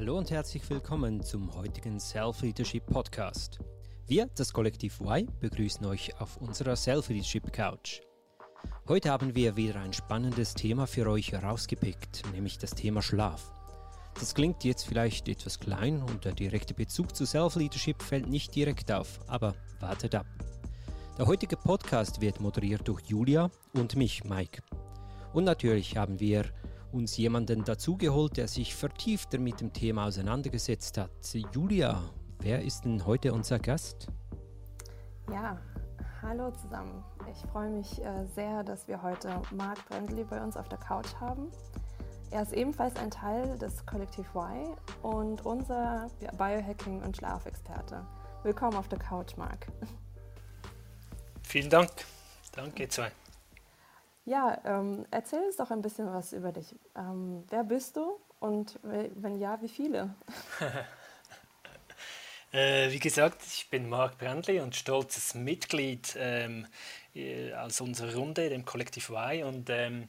Hallo und herzlich willkommen zum heutigen Self-Leadership Podcast. Wir, das Kollektiv Y, begrüßen euch auf unserer Self-Leadership Couch. Heute haben wir wieder ein spannendes Thema für euch herausgepickt, nämlich das Thema Schlaf. Das klingt jetzt vielleicht etwas klein und der direkte Bezug zu Self-Leadership fällt nicht direkt auf, aber wartet ab. Der heutige Podcast wird moderiert durch Julia und mich, Mike. Und natürlich haben wir uns jemanden dazugeholt, der sich vertiefter mit dem Thema auseinandergesetzt hat. Julia, wer ist denn heute unser Gast? Ja, hallo zusammen. Ich freue mich sehr, dass wir heute Marc Brendli bei uns auf der Couch haben. Er ist ebenfalls ein Teil des Kollektiv Y und unser Biohacking- und Schlafexperte. Willkommen auf der Couch, Marc. Vielen Dank. Danke, ihr zwei. Ja, erzähl uns doch ein bisschen was über dich. Wer bist du und wenn ja, wie viele? Wie gesagt, ich bin Marc Brendli und stolzes Mitglied aus unserer Runde, dem Kollektiv Y. Und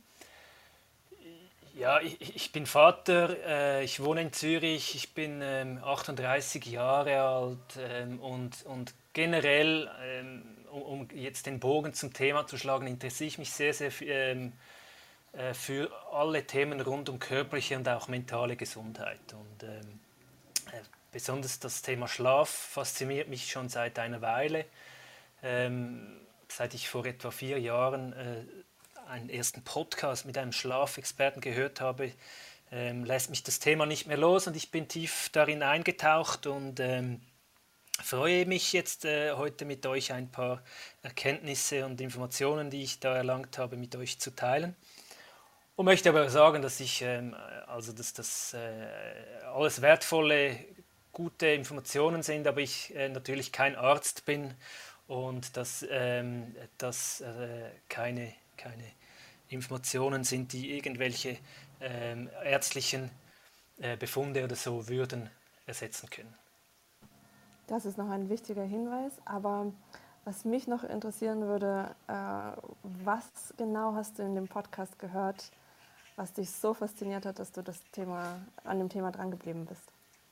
ja, ich bin Vater, ich wohne in Zürich, ich bin 38 Jahre alt und generell, um jetzt den Bogen zum Thema zu schlagen, interessiere ich mich sehr, sehr für alle Themen rund um körperliche und auch mentale Gesundheit. Und besonders das Thema Schlaf fasziniert mich schon seit einer Weile. Seit ich vor etwa 4 Jahren einen ersten Podcast mit einem Schlafexperten gehört habe, lässt mich das Thema nicht mehr los und ich bin tief darin eingetaucht und freue mich jetzt heute mit euch ein paar Erkenntnisse und Informationen, die ich da erlangt habe, mit euch zu teilen. Und möchte aber sagen, dass dass das alles wertvolle, gute Informationen sind, aber ich natürlich kein Arzt bin und dass das keine Informationen sind, die irgendwelche ärztlichen Befunde oder so würden ersetzen können. Das ist noch ein wichtiger Hinweis, aber was mich noch interessieren würde, was genau hast du in dem Podcast gehört, was dich so fasziniert hat, dass du an dem Thema dran geblieben bist?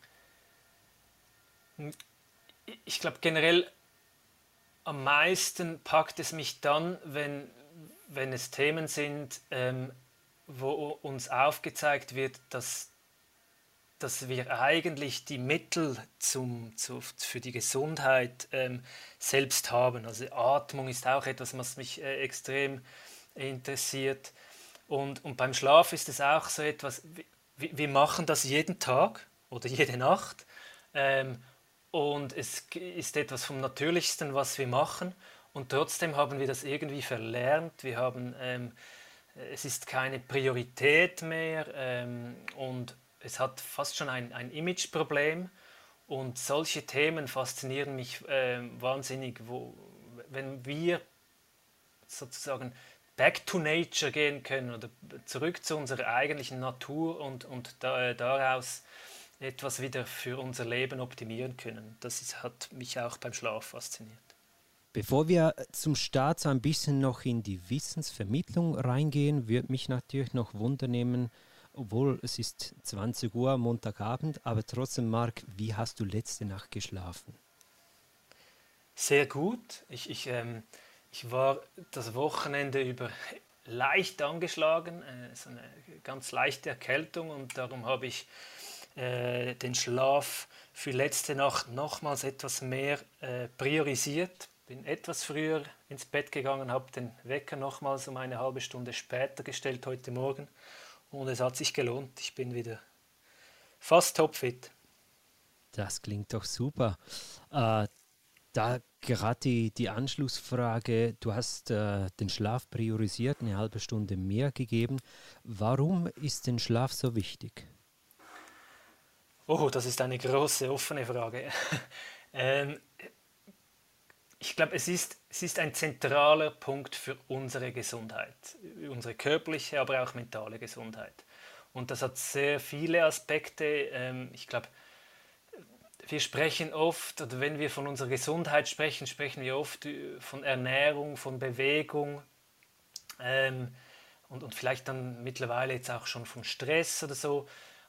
Ich glaube generell am meisten packt es mich dann, wenn es Themen sind, wo uns aufgezeigt wird, dass wir eigentlich die Mittel für die Gesundheit selbst haben. Also Atmung ist auch etwas, was mich extrem interessiert. Und beim Schlaf ist es auch so etwas, wir machen das jeden Tag oder jede Nacht. Und es ist etwas vom Natürlichsten, was wir machen. Und trotzdem haben wir das irgendwie verlernt. Es ist keine Priorität mehr und es hat fast schon ein Imageproblem. Und solche Themen faszinieren mich wahnsinnig, wenn wir sozusagen back to nature gehen können oder zurück zu unserer eigentlichen Natur und daraus etwas wieder für unser Leben optimieren können. Hat mich auch beim Schlaf fasziniert. Bevor wir zum Start so ein bisschen noch in die Wissensvermittlung reingehen, würde mich natürlich noch wundern, obwohl es ist 20 Uhr Montagabend, aber trotzdem, Marc, wie hast du letzte Nacht geschlafen? Sehr gut. Ich war das Wochenende über leicht angeschlagen, so eine ganz leichte Erkältung und darum habe ich den Schlaf für letzte Nacht nochmals etwas mehr priorisiert. Bin etwas früher ins Bett gegangen, habe den Wecker nochmals um eine halbe Stunde später gestellt heute Morgen und es hat sich gelohnt. Ich bin wieder fast topfit. Das klingt doch super. Da gerade die Anschlussfrage, du hast den Schlaf priorisiert, eine halbe Stunde mehr gegeben. Warum ist denn Schlaf so wichtig? Oh, das ist eine große, offene Frage. Ich glaube, es ist ein zentraler Punkt für unsere Gesundheit, unsere körperliche, aber auch mentale Gesundheit. Und das hat sehr viele Aspekte. Ich glaube, wir sprechen oft, oder wenn wir von unserer Gesundheit sprechen, sprechen wir oft von Ernährung, von Bewegung und vielleicht dann mittlerweile jetzt auch schon von Stress oder so.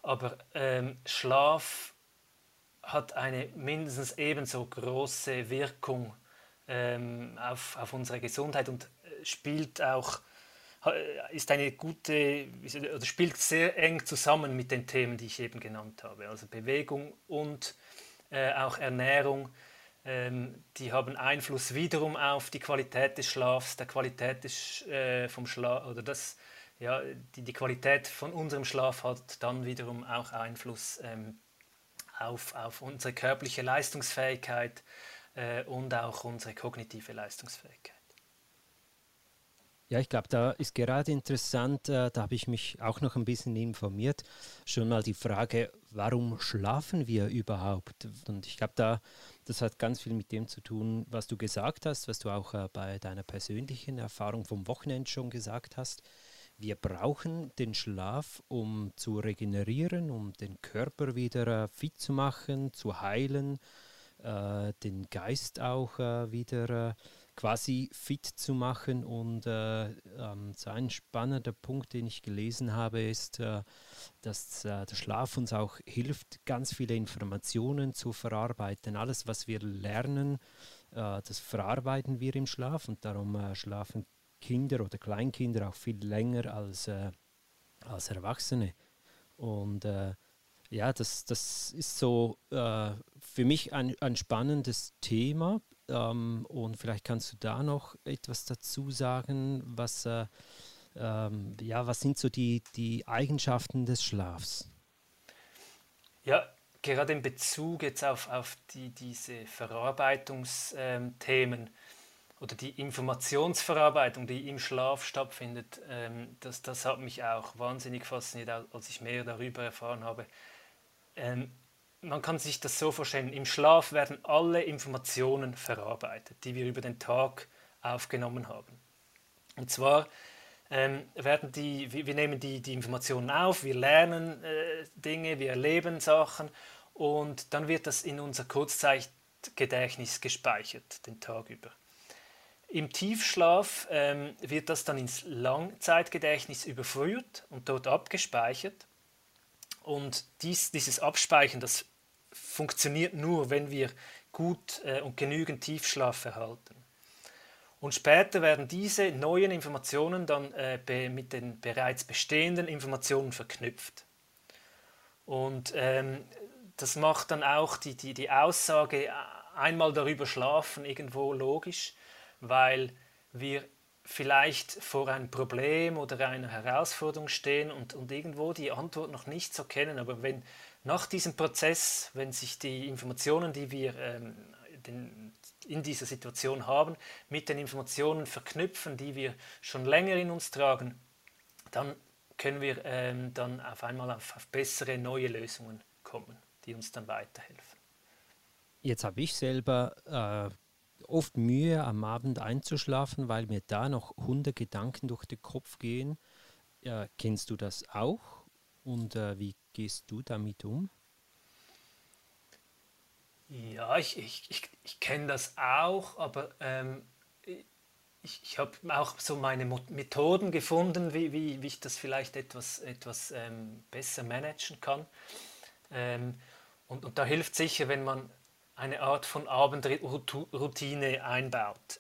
aber Schlaf hat eine mindestens ebenso große Wirkung auf unsere Gesundheit und spielt auch, ist eine gute, oder spielt sehr eng zusammen mit den Themen, die ich eben genannt habe. Also Bewegung und auch Ernährung, die haben Einfluss wiederum auf die Qualität des Schlafs, der Qualität vom Schlaf oder ja, die Qualität von unserem Schlaf hat dann wiederum auch Einfluss auf unsere körperliche Leistungsfähigkeit und auch unsere kognitive Leistungsfähigkeit. Ja, ich glaube, da ist gerade interessant, da habe ich mich auch noch ein bisschen informiert, schon mal die Frage, warum schlafen wir überhaupt? Und ich glaube, das hat ganz viel mit dem zu tun, was du gesagt hast, was du auch bei deiner persönlichen Erfahrung vom Wochenende schon gesagt hast. Wir brauchen den Schlaf, um zu regenerieren, um den Körper wieder fit zu machen, zu heilen, den Geist auch wieder quasi fit zu machen. Und so ein spannender Punkt, den ich gelesen habe, ist, dass der Schlaf uns auch hilft, ganz viele Informationen zu verarbeiten. Alles, was wir lernen, das verarbeiten wir im Schlaf und darum schlafen Kinder oder Kleinkinder auch viel länger als Erwachsene. Und ja, das ist so für mich ein spannendes Thema. Und vielleicht kannst du da noch etwas dazu sagen, was sind so die Eigenschaften des Schlafs? Ja, gerade in Bezug jetzt auf diese Verarbeitungsthemen oder die Informationsverarbeitung, die im Schlaf stattfindet, das hat mich auch wahnsinnig fasziniert, als ich mehr darüber erfahren habe. Man kann sich das so vorstellen, im Schlaf werden alle Informationen verarbeitet, die wir über den Tag aufgenommen haben. Und zwar wir nehmen die Informationen auf, wir lernen Dinge, wir erleben Sachen und dann wird das in unser Kurzzeitgedächtnis gespeichert, den Tag über. Im Tiefschlaf wird das dann ins Langzeitgedächtnis überführt und dort abgespeichert. Und dieses Abspeichern, das funktioniert nur, wenn wir gut und genügend Tiefschlaf erhalten. Und später werden diese neuen Informationen dann mit den bereits bestehenden Informationen verknüpft. Und das macht dann auch die Aussage einmal darüber schlafen irgendwo logisch, weil wir vielleicht vor einem Problem oder einer Herausforderung stehen und irgendwo die Antwort noch nicht so kennen. Aber wenn nach diesem Prozess, wenn sich die Informationen, die wir in dieser Situation haben, mit den Informationen verknüpfen, die wir schon länger in uns tragen, dann können wir dann auf einmal auf bessere, neue Lösungen kommen, die uns dann weiterhelfen. Jetzt habe ich selber oft Mühe, am Abend einzuschlafen, weil mir da noch 100 Gedanken durch den Kopf gehen. Kennst du das auch? Und wie gehst du damit um? Ja, ich kenne das auch, aber ich habe auch so meine Methoden gefunden, wie ich das vielleicht etwas besser managen kann. Und da hilft sicher, wenn man eine Art von Abendroutine einbaut.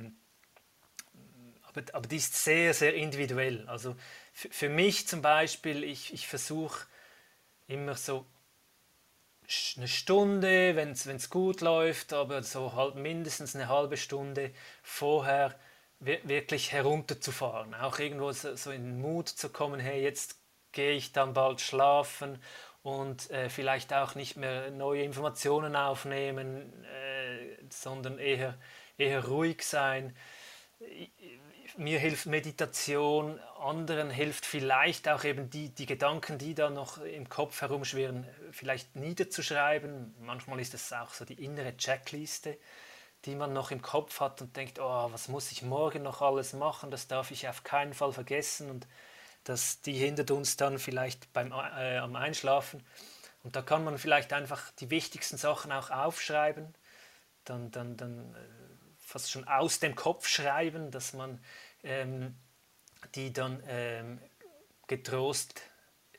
Aber die ist sehr, sehr individuell. Also für mich zum Beispiel, ich versuche immer so eine Stunde, wenn es gut läuft, aber so halt mindestens eine halbe Stunde vorher wirklich herunterzufahren. Auch irgendwo so in den Mut zu kommen, hey, jetzt gehe ich dann bald schlafen und vielleicht auch nicht mehr neue Informationen aufnehmen, sondern eher ruhig sein. Mir hilft Meditation, anderen hilft vielleicht auch eben die Gedanken, die da noch im Kopf herumschwirren, vielleicht niederzuschreiben. Manchmal ist es auch so die innere Checkliste, die man noch im Kopf hat und denkt, oh, was muss ich morgen noch alles machen, das darf ich auf keinen Fall vergessen und die hindert uns dann vielleicht am Einschlafen. Und da kann man vielleicht einfach die wichtigsten Sachen auch aufschreiben, dann fast schon aus dem Kopf schreiben, dass man die dann getrost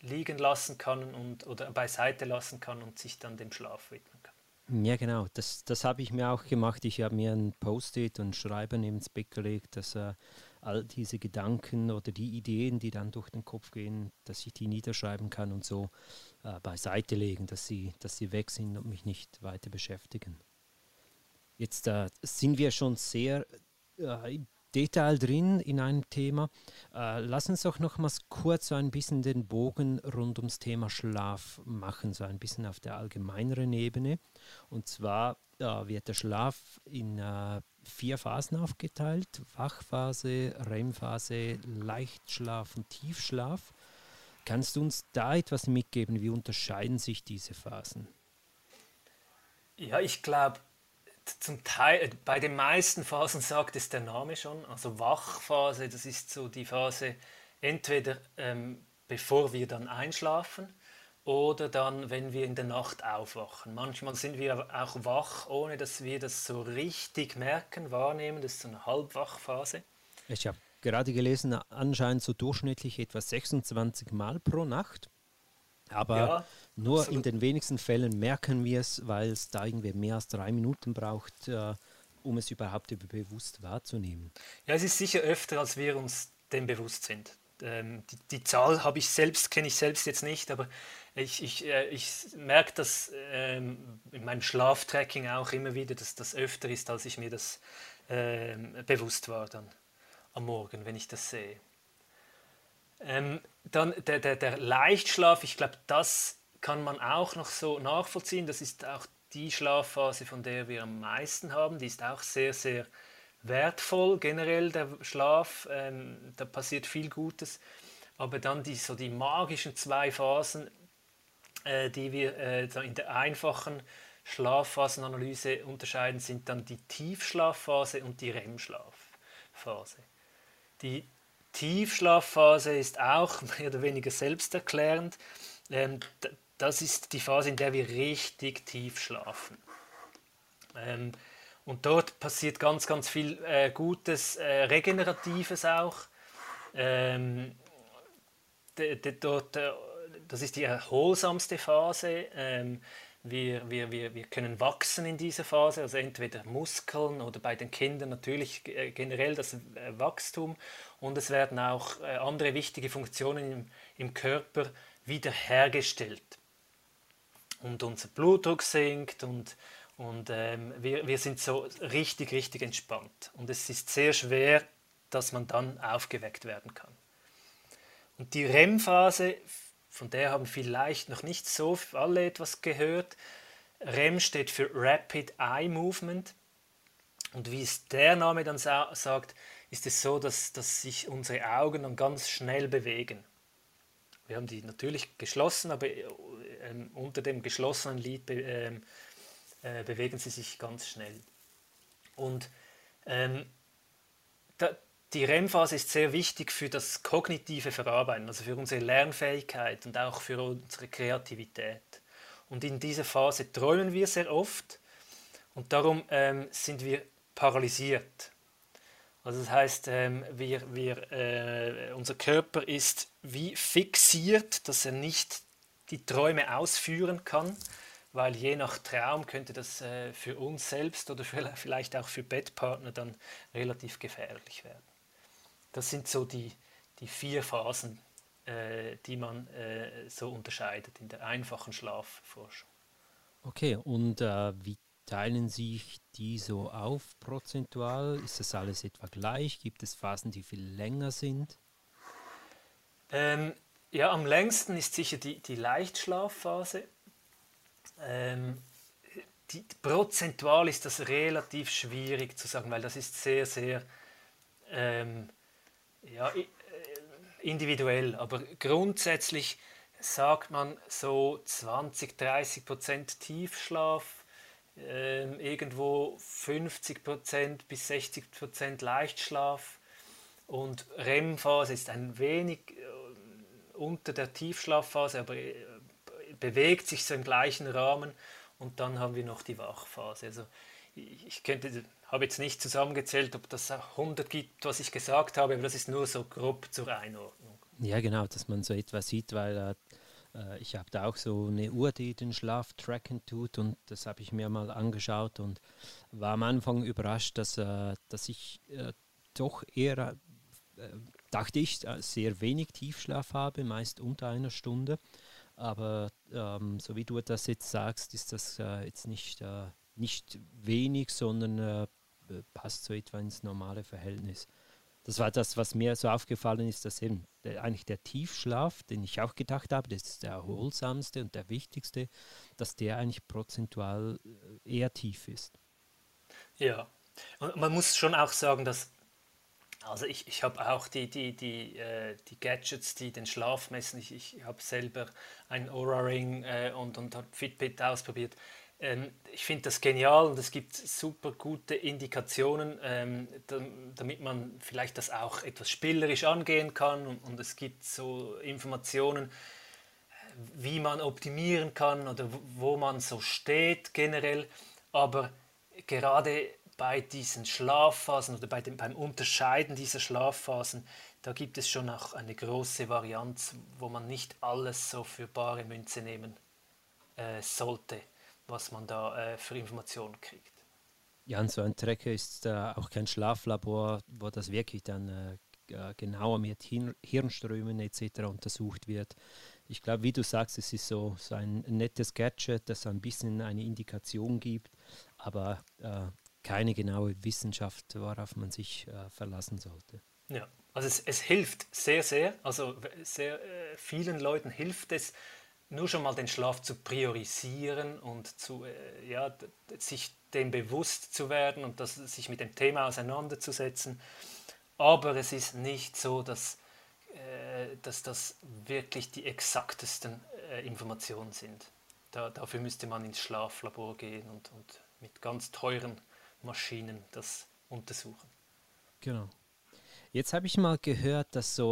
liegen lassen kann oder beiseite lassen kann und sich dann dem Schlaf widmen kann. Ja, genau. Das habe ich mir auch gemacht. Ich habe mir ein Post-it und Schreiber neben das Bett gelegt, dass all diese Gedanken oder die Ideen, die dann durch den Kopf gehen, dass ich die niederschreiben kann und so beiseite legen, dass sie weg sind und mich nicht weiter beschäftigen. Jetzt sind wir schon sehr im Detail drin in einem Thema. Lass uns doch nochmals kurz so ein bisschen den Bogen rund ums Thema Schlaf machen, so ein bisschen auf der allgemeineren Ebene. Und zwar wird der Schlaf in 4 Phasen aufgeteilt: Wachphase, REM-Phase, Leichtschlaf und Tiefschlaf. Kannst du uns da etwas mitgeben? Wie unterscheiden sich diese Phasen? Ja, ich glaube, zum Teil, bei den meisten Phasen sagt es der Name schon. Also Wachphase, das ist so die Phase entweder bevor wir dann einschlafen oder dann, wenn wir in der Nacht aufwachen. Manchmal sind wir auch wach, ohne dass wir das so richtig merken, wahrnehmen. Das ist so eine Halbwachphase. Ich habe gerade gelesen, anscheinend so durchschnittlich etwa 26 Mal pro Nacht. Aber Ja, nur in absolut. den wenigsten Fällen merken wir es, weil es da irgendwie mehr als 3 Minuten braucht, um es überhaupt bewusst wahrzunehmen. Ja, es ist sicher öfter, als wir uns dem bewusst sind. Die Zahl kenne ich selbst jetzt nicht, aber ich merke das in meinem Schlaftracking auch immer wieder, dass das öfter ist, als ich mir das bewusst war dann am Morgen, wenn ich das sehe. Dann der Leichtschlaf, ich glaube, das kann man auch noch so nachvollziehen. Das ist auch die Schlafphase, von der wir am meisten haben. Die ist auch sehr, sehr wertvoll, generell der Schlaf. Da passiert viel Gutes. Aber dann die magischen 2 Phasen, die wir so in der einfachen Schlafphasenanalyse unterscheiden, sind dann die Tiefschlafphase und die REM-Schlafphase. Die Tiefschlafphase ist auch mehr oder weniger selbsterklärend. Das ist die Phase, in der wir richtig tief schlafen. Und dort passiert ganz, ganz viel Gutes, Regeneratives auch. Das ist die erholsamste Phase. Wir können wachsen in dieser Phase, also entweder Muskeln oder bei den Kindern natürlich generell das Wachstum, und es werden auch andere wichtige Funktionen im Körper wiederhergestellt. Und unser Blutdruck sinkt und wir sind so richtig, richtig entspannt. Und es ist sehr schwer, dass man dann aufgeweckt werden kann. Und die REM-Phase, von der haben vielleicht noch nicht so alle etwas gehört. REM steht für Rapid Eye Movement. Und wie es der Name dann sagt, ist es so, dass sich unsere Augen dann ganz schnell bewegen. Wir haben die natürlich geschlossen, aber unter dem geschlossenen Lid bewegen sie sich ganz schnell. Und die REM-Phase ist sehr wichtig für das kognitive Verarbeiten, also für unsere Lernfähigkeit und auch für unsere Kreativität. Und in dieser Phase träumen wir sehr oft und darum sind wir paralysiert. Also das heißt, unser Körper ist wie fixiert, dass er nicht die Träume ausführen kann, weil je nach Traum könnte das für uns selbst oder vielleicht auch für Bettpartner dann relativ gefährlich werden. Das sind so die 4 Phasen, die man so unterscheidet in der einfachen Schlafforschung. Okay, und wie teilen sich die so auf prozentual? Ist das alles etwa gleich? Gibt es Phasen, die viel länger sind? Ja, am längsten ist sicher die Leichtschlafphase. Prozentual ist das relativ schwierig zu sagen, weil das ist sehr, sehr individuell. Aber grundsätzlich sagt man so 20-30% Tiefschlaf, irgendwo 50% bis 60% Leichtschlaf, und REM-Phase ist ein wenig unter der Tiefschlafphase, aber bewegt sich so im gleichen Rahmen, und dann haben wir noch die Wachphase. Also habe jetzt nicht zusammengezählt, ob das 100 gibt, was ich gesagt habe, aber das ist nur so grob zur Einordnung. Ja, genau, dass man so etwas sieht, weil ich habe da auch so eine Uhr, die den Schlaf tracken tut und das habe ich mir mal angeschaut und war am Anfang überrascht, dass ich doch eher, äh, dachte ich, sehr wenig Tiefschlaf habe, meist unter einer Stunde. Aber so wie du das jetzt sagst, ist das jetzt nicht wenig, sondern passt so etwa ins normale Verhältnis. Das war das, was mir so aufgefallen ist, dass eben eigentlich der Tiefschlaf, den ich auch gedacht habe, das ist der erholsamste und der wichtigste, dass der eigentlich prozentual eher tief ist. Ja, und man muss schon auch sagen, dass, also ich habe auch die Gadgets, die den Schlaf messen. Ich habe selber einen Oura-Ring und habe Fitbit ausprobiert. Ich finde das genial und es gibt super gute Indikationen, damit man vielleicht das auch etwas spielerisch angehen kann und es gibt so Informationen, wie man optimieren kann oder wo man so steht generell. Aber gerade bei diesen Schlafphasen oder beim Unterscheiden dieser Schlafphasen, da gibt es schon auch eine große Varianz, wo man nicht alles so für bare Münze nehmen sollte, was man da für Informationen kriegt. Ja, und so ein Tracker ist auch kein Schlaflabor, wo das wirklich dann genauer mit Hirnströmen etc. untersucht wird. Ich glaube, wie du sagst, es ist so ein nettes Gadget, das ein bisschen eine Indikation gibt, aber keine genaue Wissenschaft, worauf man sich verlassen sollte. Ja, also es hilft sehr, sehr, also sehr vielen Leuten hilft es, nur schon mal den Schlaf zu priorisieren und sich dem bewusst zu werden und sich mit dem Thema auseinanderzusetzen. Aber es ist nicht so, dass das wirklich die exaktesten Informationen sind. Dafür müsste man ins Schlaflabor gehen und mit ganz teuren Maschinen das untersuchen. Genau. Jetzt habe ich mal gehört,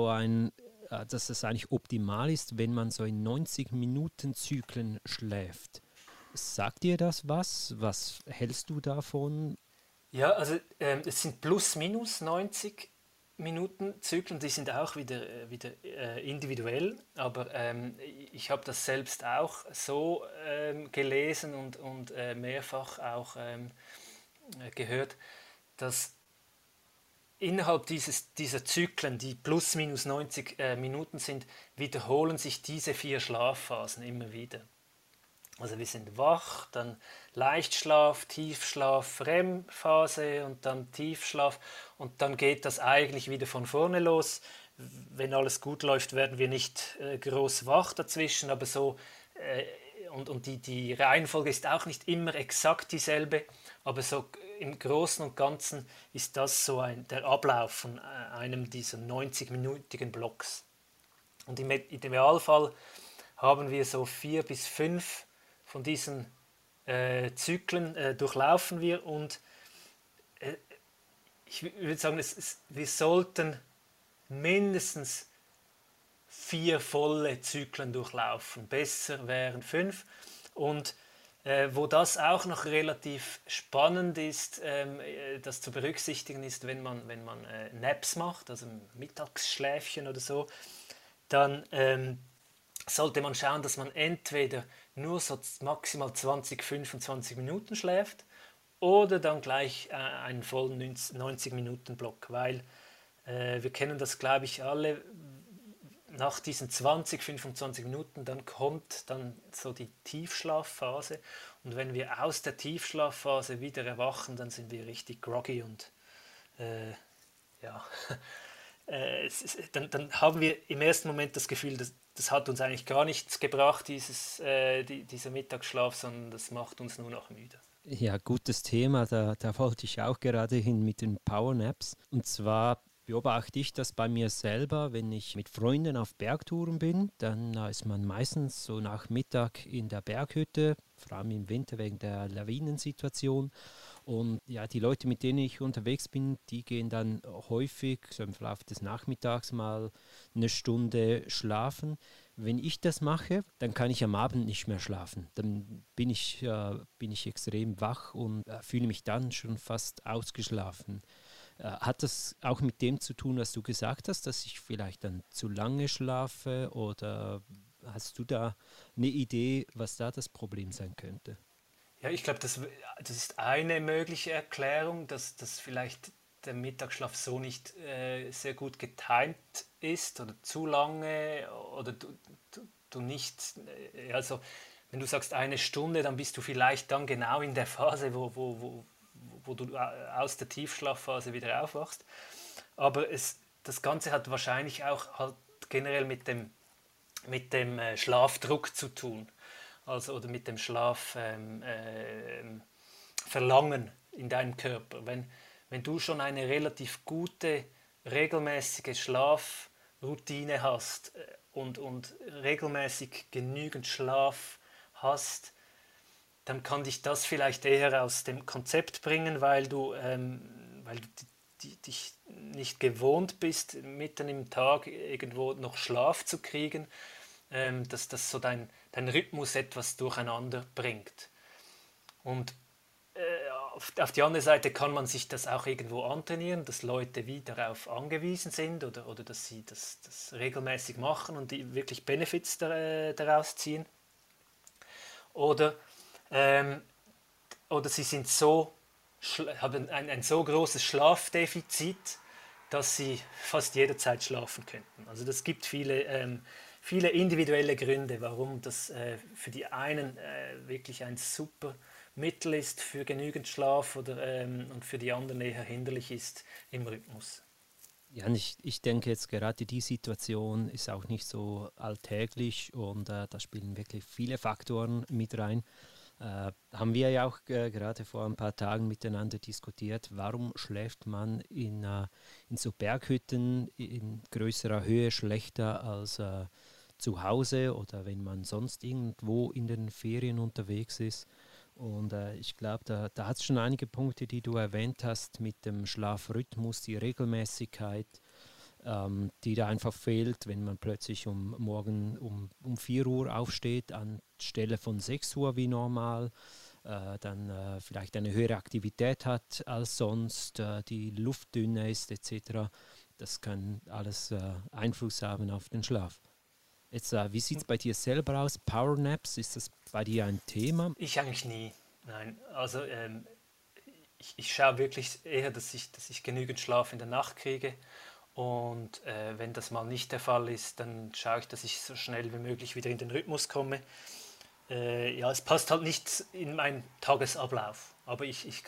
dass es eigentlich optimal ist, wenn man so in 90-Minuten-Zyklen schläft. Sagt dir das was? Was hältst du davon? Ja, also es sind plus minus 90 Minuten Zyklen, die sind auch wieder individuell, aber ich habe das selbst auch so gelesen und mehrfach auch gehört, dass innerhalb dieser Zyklen, die plus minus 90 Minuten sind, wiederholen sich diese 4 Schlafphasen immer wieder. Also wir sind wach, dann Leichtschlaf, Tiefschlaf, REM-Phase und dann Tiefschlaf und dann geht das eigentlich wieder von vorne los. Wenn alles gut läuft, werden wir nicht groß wach dazwischen, aber so und die Reihenfolge ist auch nicht immer exakt dieselbe, aber so im Großen und Ganzen ist das so der Ablauf von einem dieser 90-minütigen Blocks. Und im Idealfall haben wir so 4 bis 5 von diesen Zyklen durchlaufen wir und ich würde sagen, wir sollten mindestens 4 volle Zyklen durchlaufen. Besser wären 5. Und wo das auch noch relativ spannend ist, das zu berücksichtigen ist, wenn man Naps macht, also Mittagsschläfchen oder so, dann sollte man schauen, dass man entweder nur so maximal 20, 25 Minuten schläft oder dann gleich einen vollen 90-Minuten-Block, weil wir kennen das, glaube ich, alle, nach diesen 20, 25 Minuten, dann kommt dann so die Tiefschlafphase und wenn wir aus der Tiefschlafphase wieder erwachen, dann sind wir richtig groggy und ja, dann haben wir im ersten Moment das Gefühl, das hat uns eigentlich gar nichts gebracht, dieser Mittagsschlaf, sondern das macht uns nur noch müde. Ja, gutes Thema, da wollte ich auch gerade hin mit den Powernaps. Und zwar beobachte ich das bei mir selber, wenn ich mit Freunden auf Bergtouren bin, dann ist man meistens so nach Mittag in der Berghütte, vor allem im Winter wegen der Lawinensituation. Und ja, die Leute, mit denen ich unterwegs bin, die gehen dann häufig so im Verlauf des Nachmittags mal eine Stunde schlafen. Wenn ich das mache, dann kann ich am Abend nicht mehr schlafen. Dann bin ich extrem wach und fühle mich dann schon fast ausgeschlafen. Hat das auch mit dem zu tun, was du gesagt hast, dass ich vielleicht dann zu lange schlafe, oder hast du da eine Idee, was da das Problem sein könnte? Ja, ich glaube, das ist eine mögliche Erklärung, dass vielleicht der Mittagsschlaf so nicht sehr gut getimt ist oder zu lange oder du nicht, also wenn du sagst eine Stunde, dann bist du vielleicht dann genau in der Phase, wo du aus der Tiefschlafphase wieder aufwachst. Aber das Ganze hat wahrscheinlich auch halt generell mit dem Schlafdruck zu tun. Also, oder mit dem Schlafverlangen in deinem Körper. Wenn du schon eine relativ gute, regelmäßige Schlafroutine hast und regelmäßig genügend Schlaf hast, dann kann dich das vielleicht eher aus dem Konzept bringen, weil du dich nicht gewohnt bist, mitten im Tag irgendwo noch Schlaf zu kriegen, dass das so dein Rhythmus etwas durcheinander bringt. Und auf die andere Seite kann man sich das auch irgendwo antrainieren, dass Leute wie darauf angewiesen sind oder dass sie das regelmäßig machen und die wirklich Benefits daraus ziehen. Oder, ähm, oder sie sind haben ein so großes Schlafdefizit, dass sie fast jederzeit schlafen könnten. Also das gibt viele individuelle Gründe, warum das für die einen wirklich ein super Mittel ist für genügend Schlaf und für die anderen eher hinderlich ist im Rhythmus. Ja, und ich denke jetzt gerade die Situation ist auch nicht so alltäglich, und da spielen wirklich viele Faktoren mit rein. Haben wir ja auch gerade vor ein paar Tagen miteinander diskutiert, warum schläft man in so Berghütten in größerer Höhe schlechter als zu Hause oder wenn man sonst irgendwo in den Ferien unterwegs ist. Und ich glaube, da hat es schon einige Punkte, die du erwähnt hast, mit dem Schlafrhythmus, die Regelmäßigkeit, die da einfach fehlt, wenn man plötzlich morgen um 4 Uhr aufsteht, anstelle von 6 Uhr wie normal, dann vielleicht eine höhere Aktivität hat als sonst, die Luft dünner ist etc. Das kann alles Einfluss haben auf den Schlaf. Jetzt, wie sieht es bei dir selber aus? Powernaps, ist das bei dir ein Thema? Ich eigentlich nie. Nein, also ich schaue wirklich eher, dass ich genügend Schlaf in der Nacht kriege. Und wenn das mal nicht der Fall ist, dann schaue ich, dass ich so schnell wie möglich wieder in den Rhythmus komme. Ja, es passt halt nicht in meinen Tagesablauf. Aber ich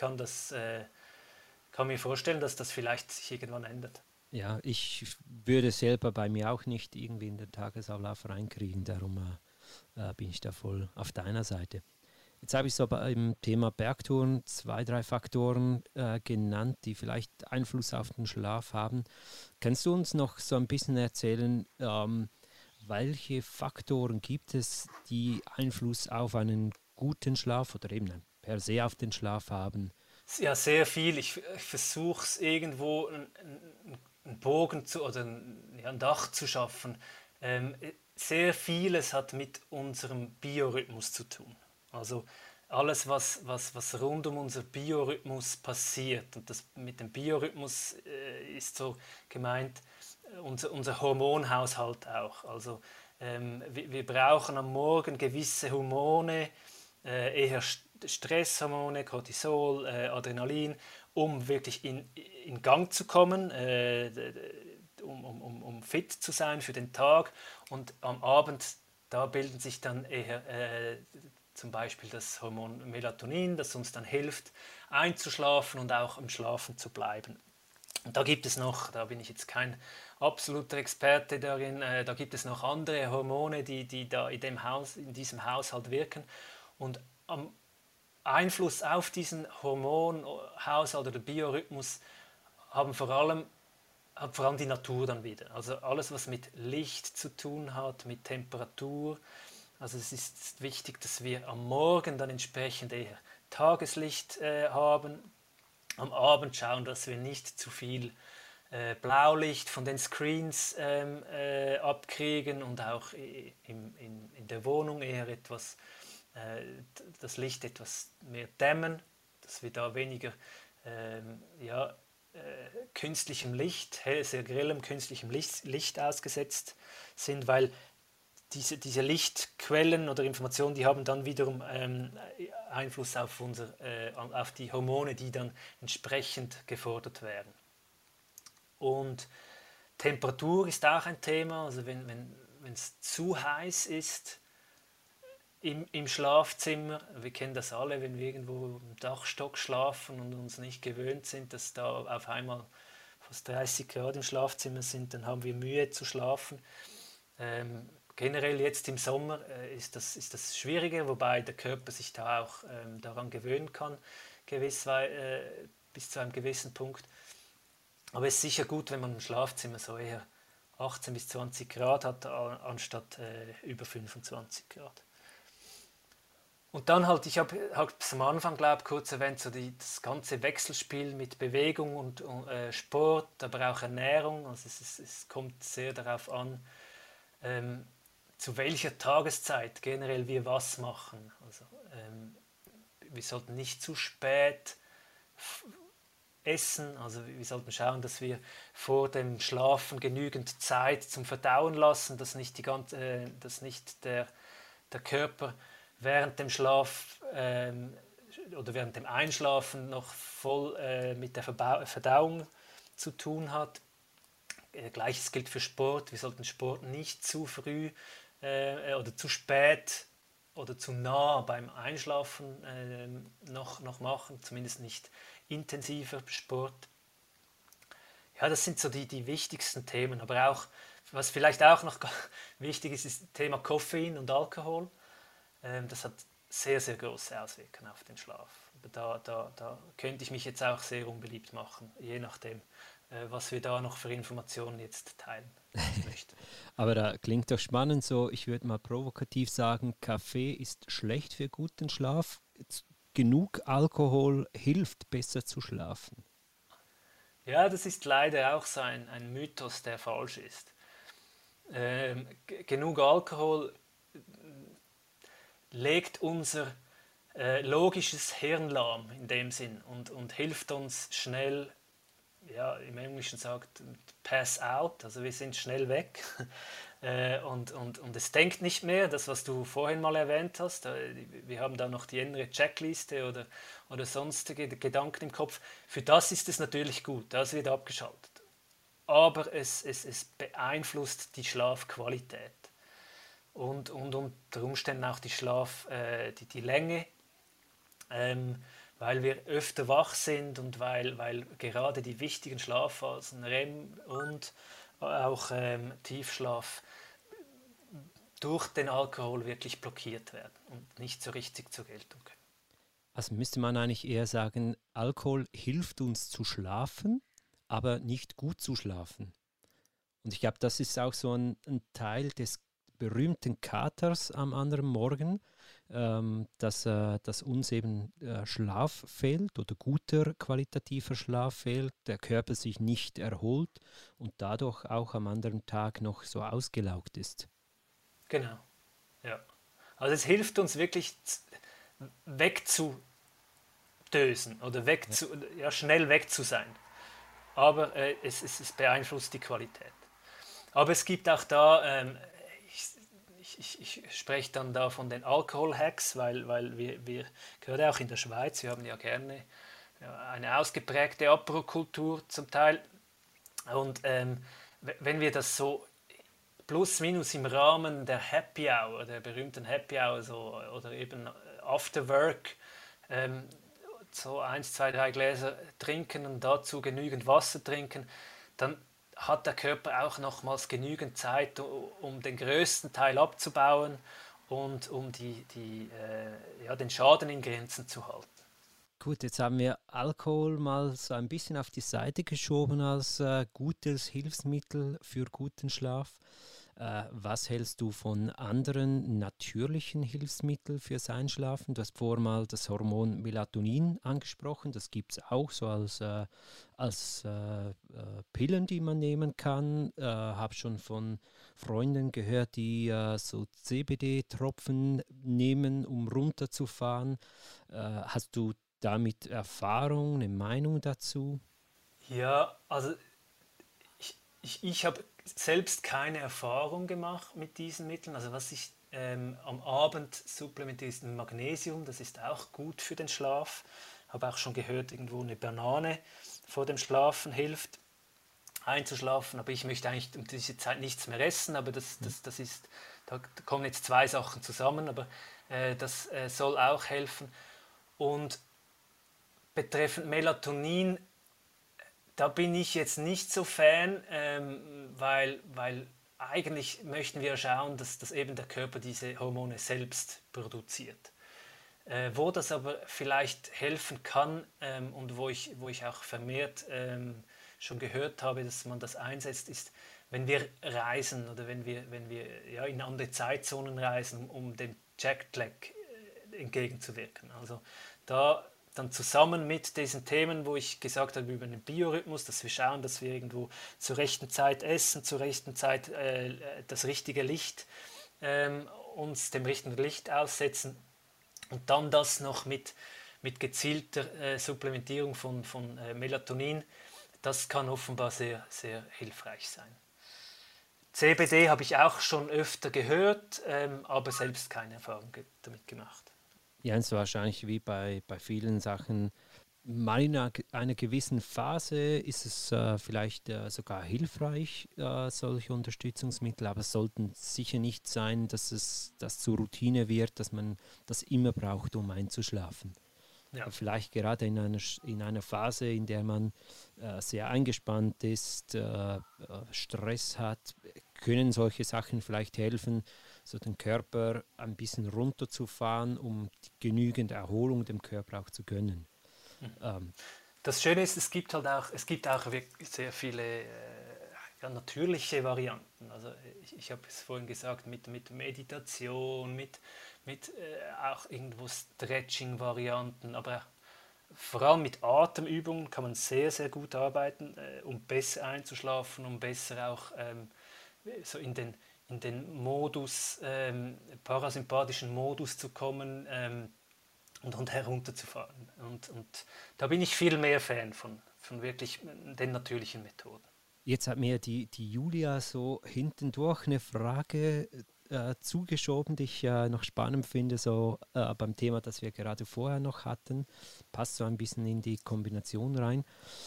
kann mir vorstellen, dass das vielleicht sich irgendwann ändert. Ja, ich würde selber bei mir auch nicht irgendwie in den Tagesablauf reinkriegen, darum bin ich da voll auf deiner Seite. Jetzt habe ich so beim Thema Bergtouren 2, 3 Faktoren genannt, die vielleicht Einfluss auf den Schlaf haben. Kannst du uns noch so ein bisschen erzählen, welche Faktoren gibt es, die Einfluss auf einen guten Schlaf oder eben per se auf den Schlaf haben? Ja, sehr viel. Ich versuche es irgendwo einen Bogen oder ja, ein Dach zu schaffen. Sehr vieles hat mit unserem Biorhythmus zu tun. Also alles, was rund um unser Biorhythmus passiert. Und das mit dem Biorhythmus ist so gemeint, unser Hormonhaushalt auch. Also wir brauchen am Morgen gewisse Hormone, eher Stresshormone, Cortisol, Adrenalin, um wirklich in Gang zu kommen, um fit zu sein für den Tag. Und am Abend, da bilden sich dann eher zum Beispiel das Hormon Melatonin, das uns dann hilft, einzuschlafen und auch im Schlafen zu bleiben. Und da gibt es noch, da bin ich jetzt kein absoluter Experte darin, da gibt es noch andere Hormone, die da in diesem Haushalt wirken. Und am Einfluss auf diesen Hormonhaushalt oder Biorhythmus hat vor allem die Natur dann wieder. Also alles, was mit Licht zu tun hat, mit Temperatur. Also es ist wichtig, dass wir am Morgen dann entsprechend eher Tageslicht haben. Am Abend schauen, dass wir nicht zu viel Blaulicht von den Screens abkriegen und auch in der Wohnung eher das Licht etwas mehr dämmen, dass wir da weniger ja, künstlichem Licht, sehr grellem künstlichem Licht ausgesetzt sind, weil diese Lichtquellen oder Informationen, die haben dann wiederum Einfluss auf auf die Hormone, die dann entsprechend gefordert werden. Und Temperatur ist auch ein Thema, also wenn es zu heiß ist im Schlafzimmer, wir kennen das alle, wenn wir irgendwo im Dachstock schlafen und uns nicht gewöhnt sind, dass da auf einmal fast 30 Grad im Schlafzimmer sind, dann haben wir Mühe zu schlafen. Generell jetzt im Sommer ist das schwieriger, wobei der Körper sich da auch daran gewöhnen kann, bis zu einem gewissen Punkt. Aber es ist sicher gut, wenn man im Schlafzimmer so eher 18 bis 20 Grad hat, anstatt über 25 Grad. Und dann halt, ich habe es am Anfang, glaube ich, kurz erwähnt, so das ganze Wechselspiel mit Bewegung und Sport, aber auch Ernährung. Also es kommt sehr darauf an, zu welcher Tageszeit generell wir was machen. Also, wir sollten nicht zu spät essen, also wir sollten schauen, dass wir vor dem Schlafen genügend Zeit zum Verdauen lassen, dass nicht der Körper während dem Schlaf oder während dem Einschlafen noch voll mit der Verdauung zu tun hat. Gleiches gilt für Sport. Wir sollten Sport nicht zu früh oder zu spät oder zu nah beim Einschlafen noch machen, zumindest nicht intensiver Sport. Ja, das sind so die wichtigsten Themen. Aber auch, was vielleicht auch noch wichtig ist, ist das Thema Koffein und Alkohol. Das hat sehr, sehr große Auswirkungen auf den Schlaf. Da könnte ich mich jetzt auch sehr unbeliebt machen, je nachdem, was wir da noch für Informationen jetzt teilen möchten. Aber da klingt doch spannend so, ich würde mal provokativ sagen, Kaffee ist schlecht für guten Schlaf. Genug Alkohol hilft besser zu schlafen. Ja, das ist leider auch so ein Mythos, der falsch ist. Genug Alkohol legt unser logisches Hirn lahm in dem Sinn und hilft uns schnell, ja, im Englischen sagt pass out, also wir sind schnell weg und es denkt nicht mehr, das was du vorhin mal erwähnt hast, wir haben da noch die innere Checkliste oder sonstige Gedanken im Kopf, für das ist es natürlich gut, das wird abgeschaltet, aber es beeinflusst die Schlafqualität und unter Umständen auch die Länge, weil wir öfter wach sind und weil gerade die wichtigen Schlafphasen, REM und auch Tiefschlaf, durch den Alkohol wirklich blockiert werden und nicht so richtig zur Geltung kommen. Also müsste man eigentlich eher sagen, Alkohol hilft uns zu schlafen, aber nicht gut zu schlafen. Und ich glaube, das ist auch so ein Teil des berühmten Katers am anderen Morgen, dass uns eben Schlaf fehlt oder guter qualitativer Schlaf fehlt, der Körper sich nicht erholt und dadurch auch am anderen Tag noch so ausgelaugt ist. Genau, ja. Also es hilft uns wirklich wegzudösen oder schnell weg zu sein. Aber es beeinflusst die Qualität. Aber es gibt auch da, ich spreche dann da von den Alkohol-Hacks, weil wir gerade auch in der Schweiz, wir haben ja gerne eine ausgeprägte Apero-Kultur zum Teil. Und wenn wir das so plus minus im Rahmen der Happy Hour, der berühmten Happy Hour so, oder eben After Work, so 1, 2, 3 Gläser trinken und dazu genügend Wasser trinken, dann hat der Körper auch nochmals genügend Zeit, um den größten Teil abzubauen und um den Schaden in Grenzen zu halten. Gut, jetzt haben wir Alkohol mal so ein bisschen auf die Seite geschoben als gutes Hilfsmittel für guten Schlaf. Was hältst du von anderen natürlichen Hilfsmitteln fürs Einschlafen? Du hast vorhin mal das Hormon Melatonin angesprochen. Das gibt es auch so als Pillen, die man nehmen kann. Habe schon von Freunden gehört, die so CBD-Tropfen nehmen, um runterzufahren. Hast du damit Erfahrung, eine Meinung dazu? Ja, also ich habe selbst keine Erfahrung gemacht mit diesen Mitteln. Also was ich am Abend supplementiere, ist ein Magnesium, das ist auch gut für den Schlaf. Habe auch schon gehört, irgendwo eine Banane vor dem Schlafen hilft einzuschlafen, aber ich möchte eigentlich um diese Zeit nichts mehr essen, aber das ist, da kommen jetzt zwei Sachen zusammen, aber das soll auch helfen. Und betreffend Melatonin, da bin ich jetzt nicht so Fan, weil eigentlich möchten wir schauen, dass eben der Körper diese Hormone selbst produziert. Wo das aber vielleicht helfen kann und wo ich auch vermehrt schon gehört habe, dass man das einsetzt, ist, wenn wir reisen oder wenn wir ja, in andere Zeitzonen reisen, um dem Jetlag entgegenzuwirken. Also da dann zusammen mit diesen Themen, wo ich gesagt habe über den Biorhythmus, dass wir schauen, dass wir irgendwo zur rechten Zeit essen, zur rechten Zeit das richtige Licht, uns dem richtigen Licht aussetzen und dann das noch mit gezielter Supplementierung von Melatonin, das kann offenbar sehr, sehr hilfreich sein. CBD habe ich auch schon öfter gehört, aber selbst keine Erfahrung damit gemacht. Ja, es ist wahrscheinlich wie bei vielen Sachen. Mal in einer gewissen Phase ist es vielleicht sogar hilfreich, solche Unterstützungsmittel, aber es sollten sicher nicht sein, dass das zur Routine wird, dass man das immer braucht, um einzuschlafen. Ja. Vielleicht gerade in einer Phase, in der man sehr eingespannt ist, Stress hat, können solche Sachen vielleicht helfen, so den Körper ein bisschen runterzufahren, um genügend Erholung dem Körper auch zu gönnen. Das Schöne ist, es gibt auch wirklich sehr viele natürliche Varianten. Also ich habe es vorhin gesagt, mit Meditation, mit auch irgendwo Stretching-Varianten, aber vor allem mit Atemübungen kann man sehr, sehr gut arbeiten, um besser einzuschlafen, um besser auch so in den Modus, parasympathischen Modus zu kommen und herunterzufahren. Und da bin ich viel mehr Fan von wirklich den natürlichen Methoden. Jetzt hat mir die Julia so hintendurch eine Frage zugeschoben, die ich noch spannend finde, so beim Thema, das wir gerade vorher noch hatten. Passt so ein bisschen in die Kombination rein.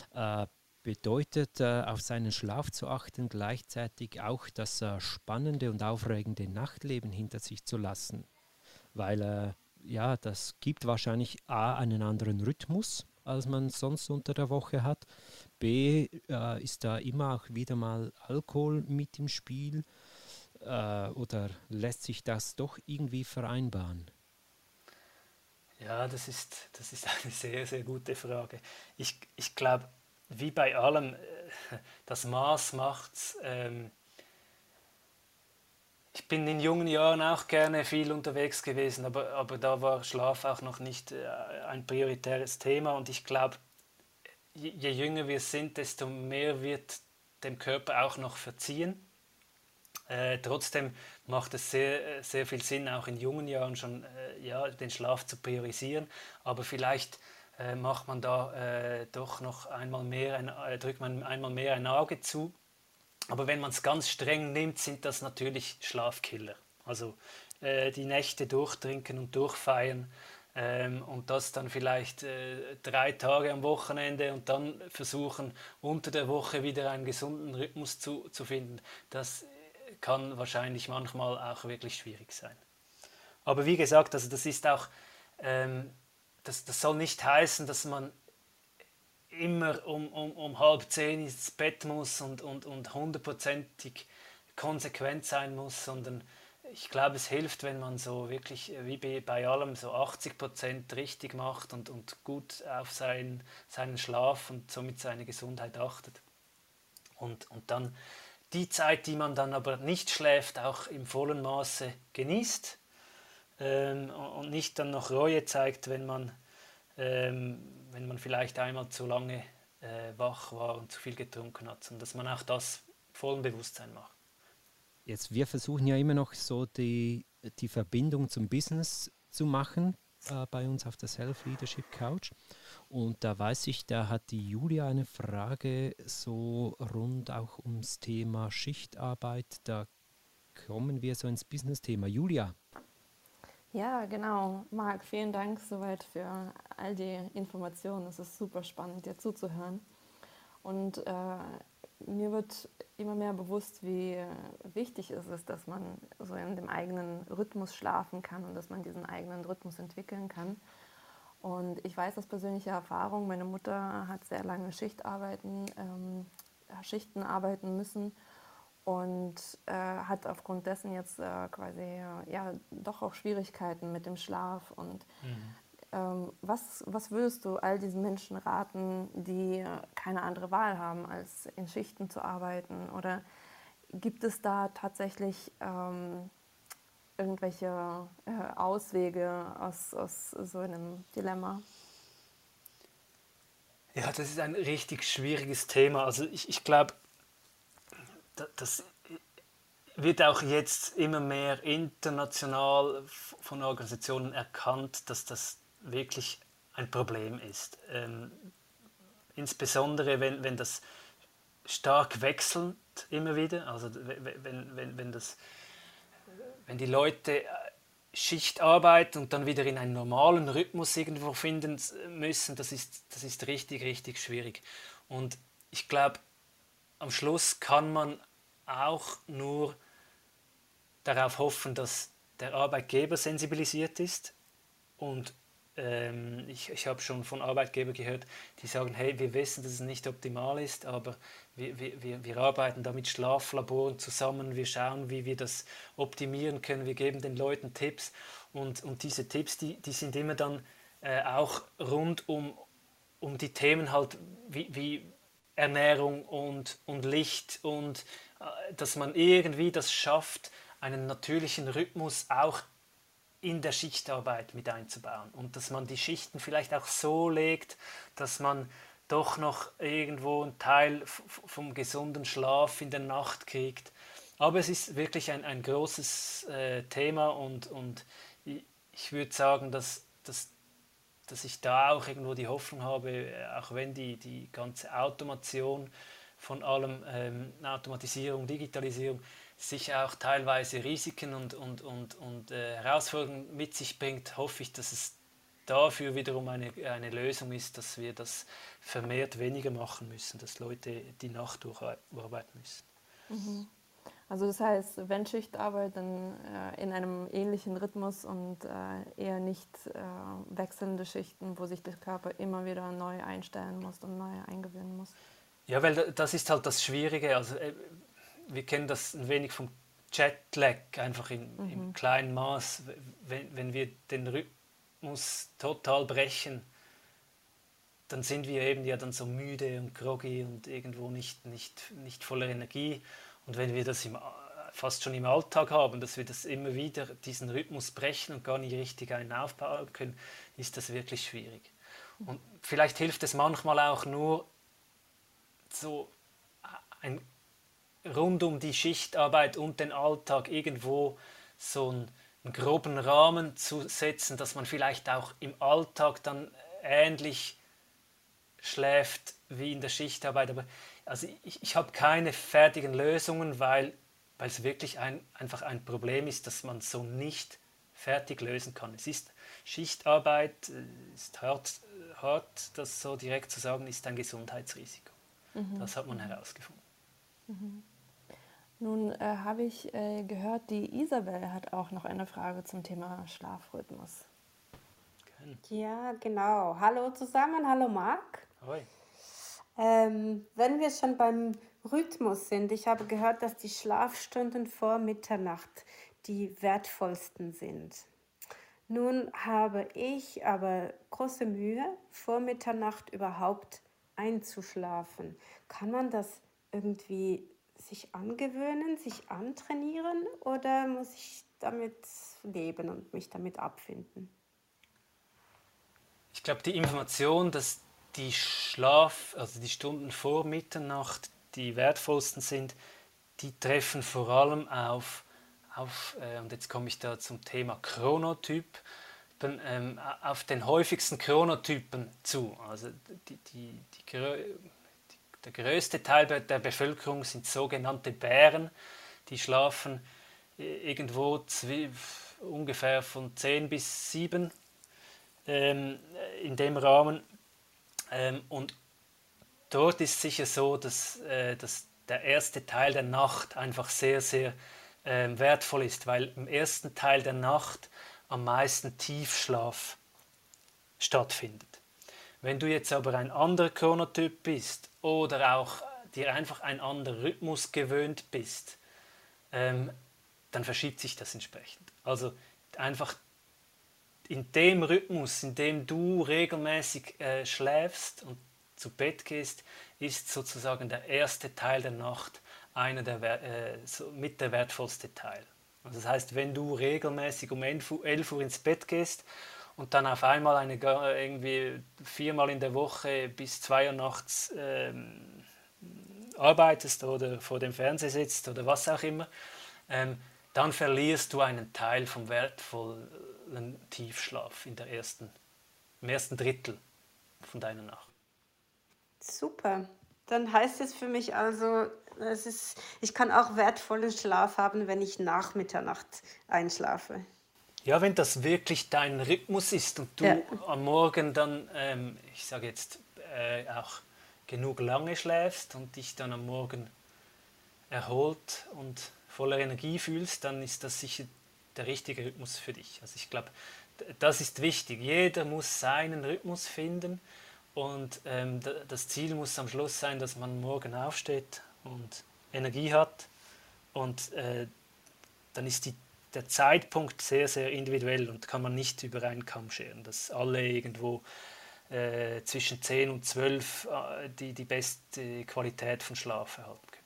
Bedeutet, auf seinen Schlaf zu achten, gleichzeitig auch das spannende und aufregende Nachtleben hinter sich zu lassen. Weil ja, das gibt wahrscheinlich A, einen anderen Rhythmus, als man sonst unter der Woche hat. B, ist da immer auch wieder mal Alkohol mit im Spiel oder lässt sich das doch irgendwie vereinbaren? Ja, das ist eine sehr, sehr gute Frage. Ich glaube, wie bei allem, das Maß macht's. Ich bin in jungen Jahren auch gerne viel unterwegs gewesen, aber da war Schlaf auch noch nicht ein prioritäres Thema. Und ich glaube, je jünger wir sind, desto mehr wird dem Körper auch noch verziehen. Trotzdem macht es sehr, sehr viel Sinn, auch in jungen Jahren schon den Schlaf zu priorisieren. Aber vielleicht macht man da doch noch drückt man einmal mehr ein Auge zu. Aber wenn man es ganz streng nimmt, sind das natürlich Schlafkiller. Also die Nächte durchtrinken und durchfeiern und das dann vielleicht 3 Tage am Wochenende und dann versuchen, unter der Woche wieder einen gesunden Rhythmus zu finden, das kann wahrscheinlich manchmal auch wirklich schwierig sein. Aber wie gesagt, also das ist auch, das soll nicht heißen, dass man immer um 9:30 ins Bett muss und 100%ig konsequent sein muss, sondern ich glaube, es hilft, wenn man so wirklich, wie bei allem, so 80% richtig macht und gut auf seinen Schlaf und somit seine Gesundheit achtet. Und dann die Zeit, die man dann aber nicht schläft, auch im vollen Maße genießt und nicht dann noch Reue zeigt, wenn man vielleicht einmal zu lange wach war und zu viel getrunken hat, sondern dass man auch das vollen Bewusstsein macht. Jetzt, wir versuchen ja immer noch so die Verbindung zum Business zu machen bei uns auf der Self-Leadership Couch. Und da weiß ich, da hat die Julia eine Frage so rund auch ums Thema Schichtarbeit. Da kommen wir so ins Business-Thema. Julia. Ja, genau. Marc, vielen Dank soweit für all die Informationen. Es ist super spannend, dir zuzuhören. Und mir wird immer mehr bewusst, wie wichtig es ist, dass man so in dem eigenen Rhythmus schlafen kann und dass man diesen eigenen Rhythmus entwickeln kann. Und ich weiß aus persönlicher Erfahrung, meine Mutter hat sehr lange Schichten arbeiten müssen und hat aufgrund dessen jetzt quasi ja doch auch Schwierigkeiten mit dem Schlaf. Und was würdest du all diesen Menschen raten, die keine andere Wahl haben, als in Schichten zu arbeiten? Oder gibt es da tatsächlich irgendwelche Auswege aus so einem Dilemma? Ja, das ist ein richtig schwieriges Thema. Also ich glaube, das wird auch jetzt immer mehr international von Organisationen erkannt, dass das wirklich ein Problem ist. Insbesondere wenn das stark wechselt immer wieder, also wenn die Leute Schicht arbeiten und dann wieder in einen normalen Rhythmus irgendwo finden müssen, das ist richtig, richtig schwierig. Und ich glaube, am Schluss kann man auch nur darauf hoffen, dass der Arbeitgeber sensibilisiert ist. Und ich habe schon von Arbeitgebern gehört, die sagen, hey, wir wissen, dass es nicht optimal ist, aber wir arbeiten da mit Schlaflaboren zusammen, wir schauen, wie wir das optimieren können, wir geben den Leuten Tipps und diese Tipps, die sind immer dann auch rund um die Themen halt wie Ernährung und Licht und dass man irgendwie das schafft, einen natürlichen Rhythmus auch in der Schichtarbeit mit einzubauen und dass man die Schichten vielleicht auch so legt, dass man doch noch irgendwo einen Teil vom gesunden Schlaf in der Nacht kriegt. Aber es ist wirklich ein großes Thema und ich würde sagen, dass ich da auch irgendwo die Hoffnung habe, auch wenn die ganze Automation von allem, Automatisierung, Digitalisierung, sicher auch teilweise Risiken und Herausforderungen mit sich bringt, hoffe ich, dass es dafür wiederum eine Lösung ist, dass wir das vermehrt weniger machen müssen, dass Leute die Nacht durcharbeiten müssen. Mhm. Also das heißt, wenn Schichtarbeit, dann in einem ähnlichen Rhythmus und eher nicht wechselnde Schichten, wo sich der Körper immer wieder neu einstellen muss und neu eingewöhnen muss. Ja, weil das ist halt das Schwierige. Also wir kennen das ein wenig vom Jetlag, einfach im kleinen Maß. Wenn wir den Rhythmus total brechen, dann sind wir eben ja dann so müde und groggy und irgendwo nicht voller Energie. Und wenn wir das fast schon im Alltag haben, dass wir das immer wieder diesen Rhythmus brechen und gar nicht richtig einen aufbauen können, ist das wirklich schwierig. Und vielleicht hilft es manchmal auch nur so rund um die Schichtarbeit und den Alltag irgendwo so einen groben Rahmen zu setzen, dass man vielleicht auch im Alltag dann ähnlich schläft wie in der Schichtarbeit. Aber also ich habe keine fertigen Lösungen, weil es wirklich einfach ein Problem ist, dass man so nicht fertig lösen kann. Es ist Schichtarbeit, ist hart, das so direkt zu sagen, ist ein Gesundheitsrisiko. Das hat man herausgefunden. Nun habe ich gehört, die Isabel hat auch noch eine Frage zum Thema Schlafrhythmus. Ja, genau. Hallo zusammen, hallo Marc. Hoi. Wenn wir schon beim Rhythmus sind, ich habe gehört, dass die Schlafstunden vor Mitternacht die wertvollsten sind. Nun habe ich aber große Mühe, vor Mitternacht überhaupt einzuschlafen. Kann man das irgendwie sich angewöhnen, sich antrainieren oder muss ich damit leben und mich damit abfinden? Ich glaube, die Information, dass die also die Stunden vor Mitternacht die wertvollsten sind, die treffen vor allem auf und jetzt komme ich da zum Thema Chronotyp, auf den häufigsten Chronotypen zu. Also der größte Teil der Bevölkerung sind sogenannte Bären, die schlafen irgendwo ungefähr von 10 bis 7 in dem Rahmen. Und dort ist sicher so, dass der erste Teil der Nacht einfach sehr, sehr wertvoll ist, weil im ersten Teil der Nacht am meisten Tiefschlaf stattfindet. Wenn du jetzt aber ein anderer Chronotyp bist oder auch dir einfach ein anderer Rhythmus gewöhnt bist, dann verschiebt sich das entsprechend. Also einfach in dem Rhythmus, in dem du regelmäßig schläfst und zu Bett gehst, ist sozusagen der erste Teil der Nacht mit der wertvollste Teil. Also das heißt, wenn du regelmäßig um 11 Uhr ins Bett gehst und dann auf einmal irgendwie 4-mal in der Woche bis 2 Uhr nachts arbeitest oder vor dem Fernseher sitzt oder was auch immer, dann verlierst du einen Teil vom wertvollen Tiefschlaf im ersten Drittel von deiner Nacht. Super. Dann heißt es für mich also, ich kann auch wertvollen Schlaf haben, wenn ich nach Mitternacht einschlafe. Ja, wenn das wirklich dein Rhythmus ist und du am Morgen dann, ich sage jetzt, auch genug lange schläfst und dich dann am Morgen erholt und voller Energie fühlst, dann ist das sicher der richtige Rhythmus für dich. Also ich glaube, das ist wichtig. Jeder muss seinen Rhythmus finden und das Ziel muss am Schluss sein, dass man morgen aufsteht und Energie hat und dann ist der Zeitpunkt sehr, sehr individuell und kann man nicht über einen Kamm scheren, dass alle irgendwo zwischen 10 und 12 die beste Qualität von Schlaf erhalten können.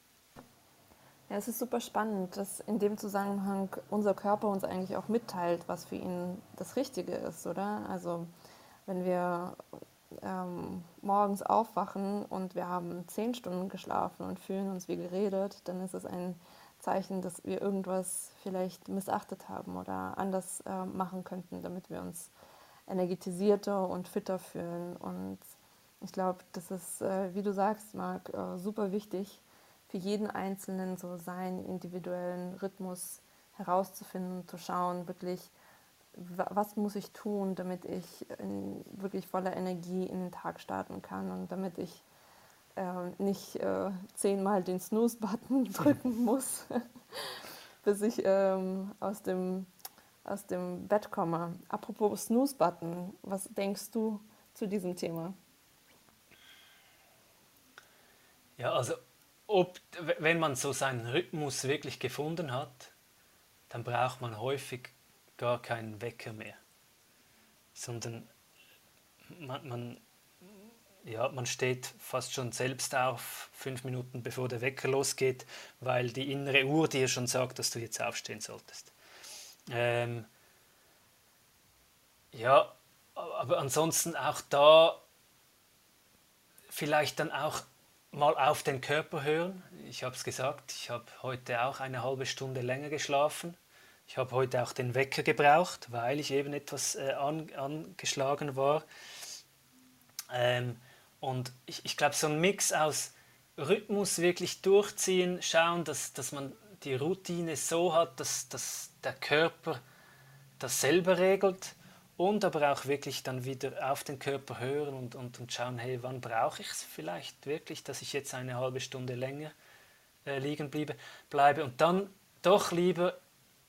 Ja, es ist super spannend, dass in dem Zusammenhang unser Körper uns eigentlich auch mitteilt, was für ihn das Richtige ist, oder? Also wenn wir morgens aufwachen und wir haben 10 Stunden geschlafen und fühlen uns wie geredet, dann ist es ein Zeichen, dass wir irgendwas vielleicht missachtet haben oder anders machen könnten, damit wir uns energetisierter und fitter fühlen. Und ich glaube, das ist, wie du sagst, Marc, super wichtig, für jeden Einzelnen so seinen individuellen Rhythmus herauszufinden und zu schauen, wirklich, was muss ich tun, damit ich wirklich voller Energie in den Tag starten kann und damit ich nicht 10-mal den Snooze-Button drücken muss, bis ich aus dem Bett komme. Apropos Snooze-Button, was denkst du zu diesem Thema? Ja, also wenn man so seinen Rhythmus wirklich gefunden hat, dann braucht man häufig gar keinen Wecker mehr, sondern man steht fast schon selbst auf, 5 Minuten bevor der Wecker losgeht, weil die innere Uhr dir schon sagt, dass du jetzt aufstehen solltest. Ja, aber ansonsten auch da vielleicht dann auch mal auf den Körper hören. Ich habe es gesagt, ich habe heute auch eine halbe Stunde länger geschlafen. Ich habe heute auch den Wecker gebraucht, weil ich eben etwas angeschlagen war. Und ich glaube, so ein Mix aus Rhythmus wirklich durchziehen, schauen, dass man die Routine so hat, dass der Körper das selber regelt und aber auch wirklich dann wieder auf den Körper hören und schauen, hey, wann brauche ich es vielleicht wirklich, dass ich jetzt eine halbe Stunde länger liegen bleibe und dann doch lieber,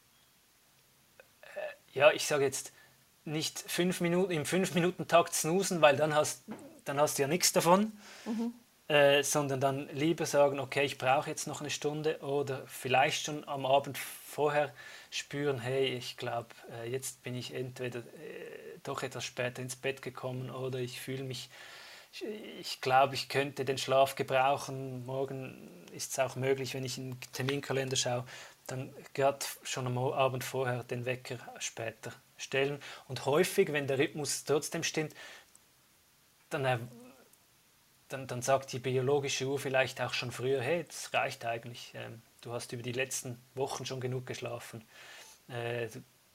ich sage jetzt nicht 5 Minuten, im 5-Minuten-Takt snoosen, weil dann hast du ja nichts davon, sondern dann lieber sagen, okay, ich brauche jetzt noch eine Stunde oder vielleicht schon am Abend vorher spüren, hey, ich glaube, jetzt bin ich entweder doch etwas später ins Bett gekommen oder ich fühle mich, ich glaube, ich könnte den Schlaf gebrauchen, morgen ist es auch möglich, wenn ich in den Terminkalender schaue, dann gerade schon am Abend vorher den Wecker später stellen. Und häufig, wenn der Rhythmus trotzdem stimmt, dann sagt die biologische Uhr vielleicht auch schon früher, hey, das reicht eigentlich, du hast über die letzten Wochen schon genug geschlafen, du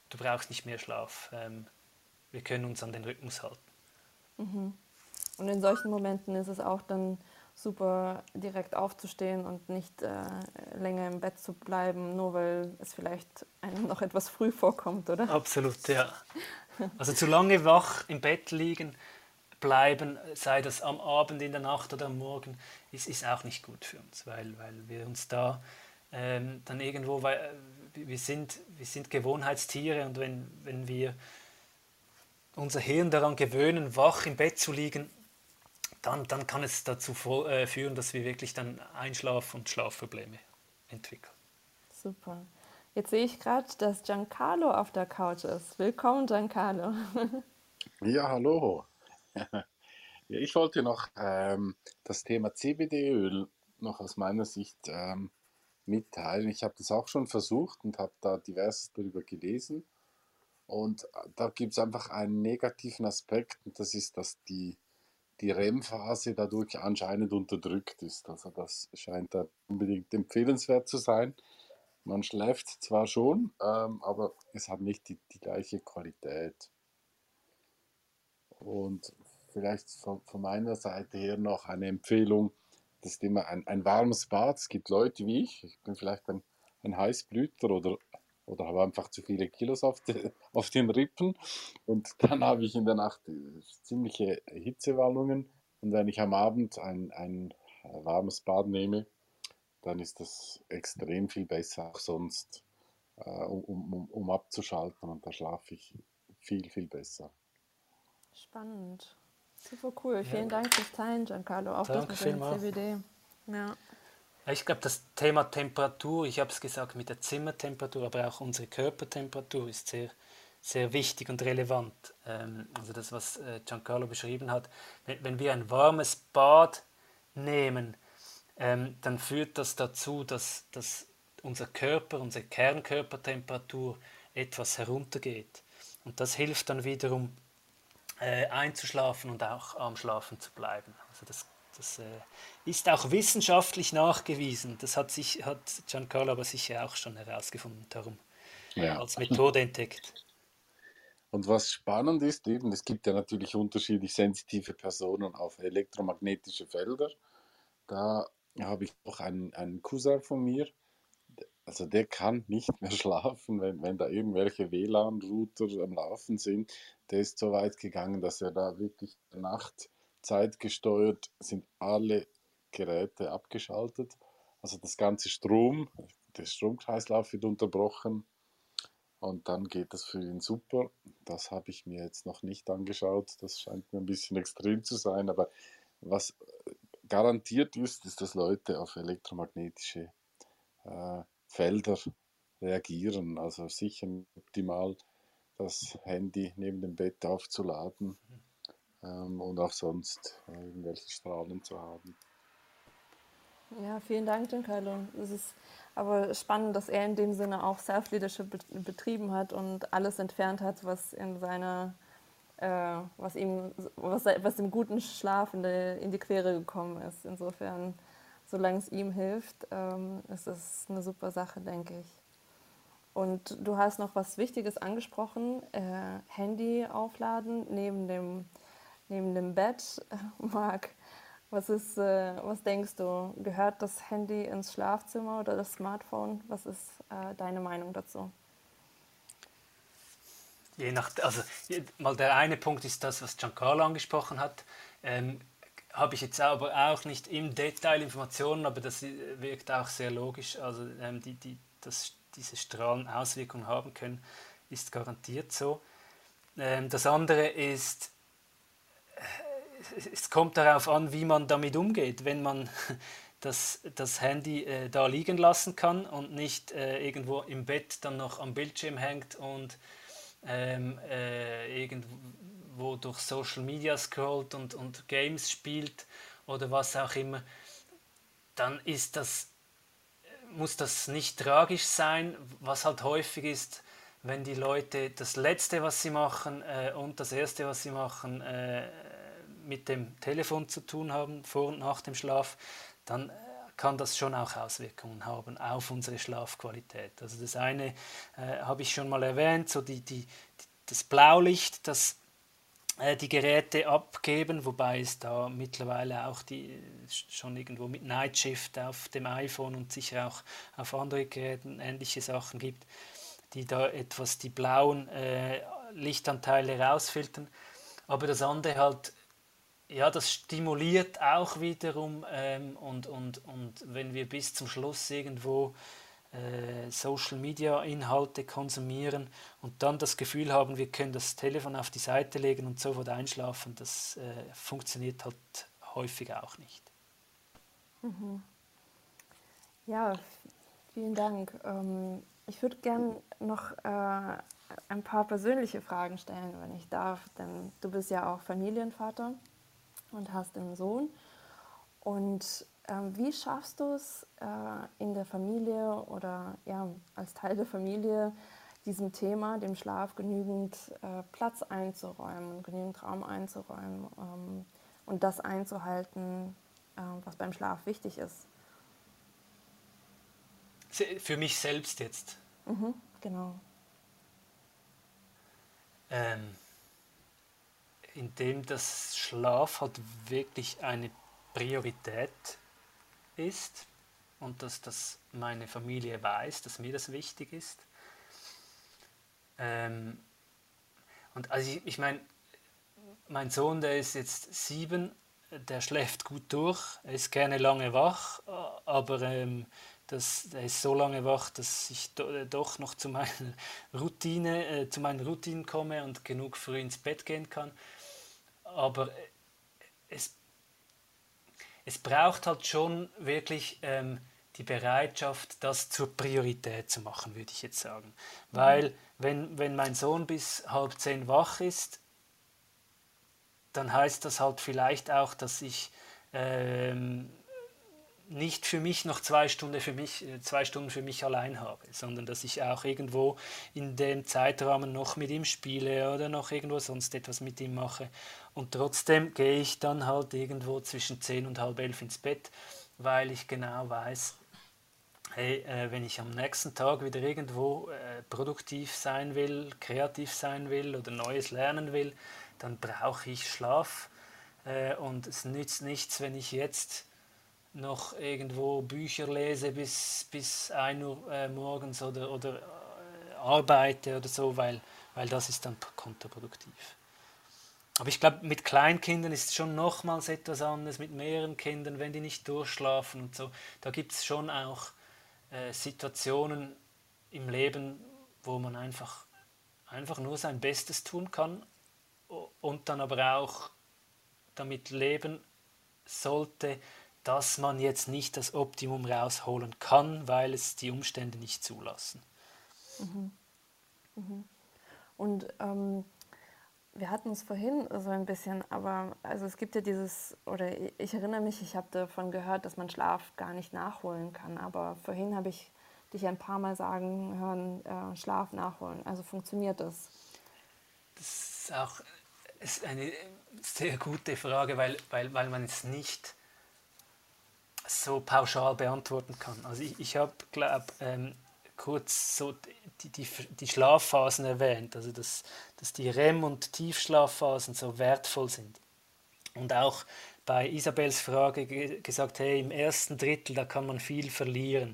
du brauchst nicht mehr Schlaf. Wir können uns an den Rhythmus halten. Mhm. Und in solchen Momenten ist es auch dann super, direkt aufzustehen und nicht länger im Bett zu bleiben, nur weil es vielleicht einem noch etwas früh vorkommt, oder? Absolut, ja. Also zu lange wach im Bett liegen bleiben, sei das am Abend, in der Nacht oder am Morgen, ist auch nicht gut für uns, weil wir uns da dann irgendwo, weil wir sind Gewohnheitstiere, und wenn wir unser Hirn daran gewöhnen, wach im Bett zu liegen, dann kann es dazu führen, dass wir wirklich dann Einschlaf- und Schlafprobleme entwickeln. Super. Jetzt sehe ich gerade, dass Giancarlo auf der Couch ist. Willkommen, Giancarlo. Ja, hallo. Ja, ich wollte noch das Thema CBD-Öl noch aus meiner Sicht mitteilen. Ich habe das auch schon versucht und habe da divers darüber gelesen. Und da gibt es einfach einen negativen Aspekt, und das ist, dass die REM-Phase dadurch anscheinend unterdrückt ist. Also das scheint da unbedingt empfehlenswert zu sein. Man schläft zwar schon, aber es hat nicht die gleiche Qualität. Und vielleicht von meiner Seite her noch eine Empfehlung, das ist immer ein warmes Bad. Es gibt Leute wie ich bin vielleicht ein Heißblüter oder habe einfach zu viele Kilos auf den Rippen, und dann habe ich in der Nacht ziemliche Hitzewallungen, und wenn ich am Abend ein warmes Bad nehme, dann ist das extrem viel besser, auch sonst, um abzuschalten, und da schlafe ich viel, viel besser. Spannend. Super cool. Ja, Vielen Dank fürs Teilen, Giancarlo. Auch das danke mit dem vielmals. CBD. Ja. Ja, ich glaube, das Thema Temperatur, ich habe es gesagt mit der Zimmertemperatur, aber auch unsere Körpertemperatur ist sehr, sehr wichtig und relevant. Also das, was Giancarlo beschrieben hat. Wenn wir ein warmes Bad nehmen, dann führt das dazu, dass unser Körper, unsere Kernkörpertemperatur etwas heruntergeht. Und das hilft dann wiederum einzuschlafen und auch am Schlafen zu bleiben. Also das ist auch wissenschaftlich nachgewiesen. Das hat Giancarlo aber sicher auch schon herausgefunden, darum Ja. als Methode entdeckt. Und was spannend ist, eben, es gibt ja natürlich unterschiedlich sensitive Personen auf elektromagnetische Felder. Da habe ich auch einen Cousin von mir, also der kann nicht mehr schlafen, wenn da irgendwelche WLAN-Router am Laufen sind. Der ist so weit gegangen, dass er da wirklich Nachtzeit gesteuert sind alle Geräte abgeschaltet. Also das ganze der Stromkreislauf wird unterbrochen. Und dann geht das für ihn super. Das habe ich mir jetzt noch nicht angeschaut. Das scheint mir ein bisschen extrem zu sein. Aber was garantiert ist, dass Leute auf elektromagnetische Felder reagieren. Also sicher optimal, das Handy neben dem Bett aufzuladen und auch sonst irgendwelche Strahlen zu haben. Ja, vielen Dank, Giancarlo. Es ist aber spannend, dass er in dem Sinne auch Self-Leadership betrieben hat und alles entfernt hat, was in seiner, was dem guten Schlaf in die Quere gekommen ist. Insofern, solange es ihm hilft, ist es eine super Sache, denke ich. Und du hast noch was Wichtiges angesprochen, Handy aufladen neben dem Bett. Marc, was denkst du, gehört das Handy ins Schlafzimmer oder das Smartphone? Was ist deine Meinung dazu? Mal der eine Punkt ist das, was Giancarlo angesprochen hat. Habe ich jetzt aber auch nicht im Detail Informationen, aber das wirkt auch sehr logisch. Also dass diese Strahlen Auswirkungen haben können, ist garantiert so. Das andere ist, es kommt darauf an, wie man damit umgeht. Wenn man das Handy da liegen lassen kann und nicht irgendwo im Bett dann noch am Bildschirm hängt und irgendwo durch Social Media scrollt und Games spielt oder was auch immer, dann muss das nicht tragisch sein. Was halt häufig ist, wenn die Leute das Letzte, was sie machen und das Erste, was sie machen, mit dem Telefon zu tun haben, vor und nach dem Schlaf, dann kann das schon auch Auswirkungen haben auf unsere Schlafqualität. Also das eine habe ich schon mal erwähnt, so das Blaulicht, das die Geräte abgeben, wobei es da mittlerweile auch schon irgendwo mit Night Shift auf dem iPhone und sicher auch auf Android-Geräten ähnliche Sachen gibt, die da etwas die blauen Lichtanteile rausfiltern. Aber das andere halt, ja, das stimuliert auch wiederum und wenn wir bis zum Schluss irgendwo Social Media Inhalte konsumieren und dann das Gefühl haben, wir können das Telefon auf die Seite legen und sofort einschlafen, das funktioniert halt häufig auch nicht. Ja, vielen Dank. Ich würde gern noch ein paar persönliche Fragen stellen, wenn ich darf, denn du bist ja auch Familienvater und hast einen Sohn. Und wie schaffst du es in der Familie oder ja, als Teil der Familie, diesem Thema, dem Schlaf, genügend Platz einzuräumen, genügend Raum einzuräumen und das einzuhalten, was beim Schlaf wichtig ist? Für mich selbst jetzt. Genau. Indem das Schlaf halt wirklich eine Priorität ist und dass das meine Familie weiß, dass mir das wichtig ist. Und also ich meine, mein Sohn, der ist jetzt 7, der schläft gut durch, er ist gerne lange wach, aber er ist so lange wach, dass ich doch noch zu meinen Routinen komme und genug früh ins Bett gehen kann. Aber es braucht halt schon wirklich die Bereitschaft, das zur Priorität zu machen, würde ich jetzt sagen. Weil wenn mein Sohn bis 9:30 wach ist, dann heißt das halt vielleicht auch, dass ich nicht für mich noch 2 Stunden für mich allein habe, sondern dass ich auch irgendwo in dem Zeitrahmen noch mit ihm spiele oder noch irgendwo sonst etwas mit ihm mache. Und trotzdem gehe ich dann halt irgendwo zwischen 10 und halb 11 ins Bett, weil ich genau weiß, hey, wenn ich am nächsten Tag wieder irgendwo produktiv sein will, kreativ sein will oder Neues lernen will, dann brauche ich Schlaf. Und es nützt nichts, wenn ich jetzt noch irgendwo Bücher lese bis 1 Uhr morgens oder arbeite oder so, weil das ist dann kontraproduktiv. Aber ich glaube, mit Kleinkindern ist es schon nochmals etwas anderes, mit mehreren Kindern, wenn die nicht durchschlafen und so. Da gibt es schon auch Situationen im Leben, wo man einfach nur sein Bestes tun kann und dann aber auch damit leben sollte, dass man jetzt nicht das Optimum rausholen kann, weil es die Umstände nicht zulassen. Und wir hatten es vorhin so ein bisschen, aber also es gibt ja oder ich erinnere mich, ich habe davon gehört, dass man Schlaf gar nicht nachholen kann, aber vorhin habe ich dich ein paar Mal sagen hören, Schlaf nachholen. Also funktioniert das? Das ist eine sehr gute Frage, weil man es nicht so pauschal beantworten kann. Also ich habe, glaube kurz so die Schlafphasen erwähnt, also dass die REM- und Tiefschlafphasen so wertvoll sind. Und auch bei Isabels Frage gesagt, hey, im ersten Drittel, da kann man viel verlieren.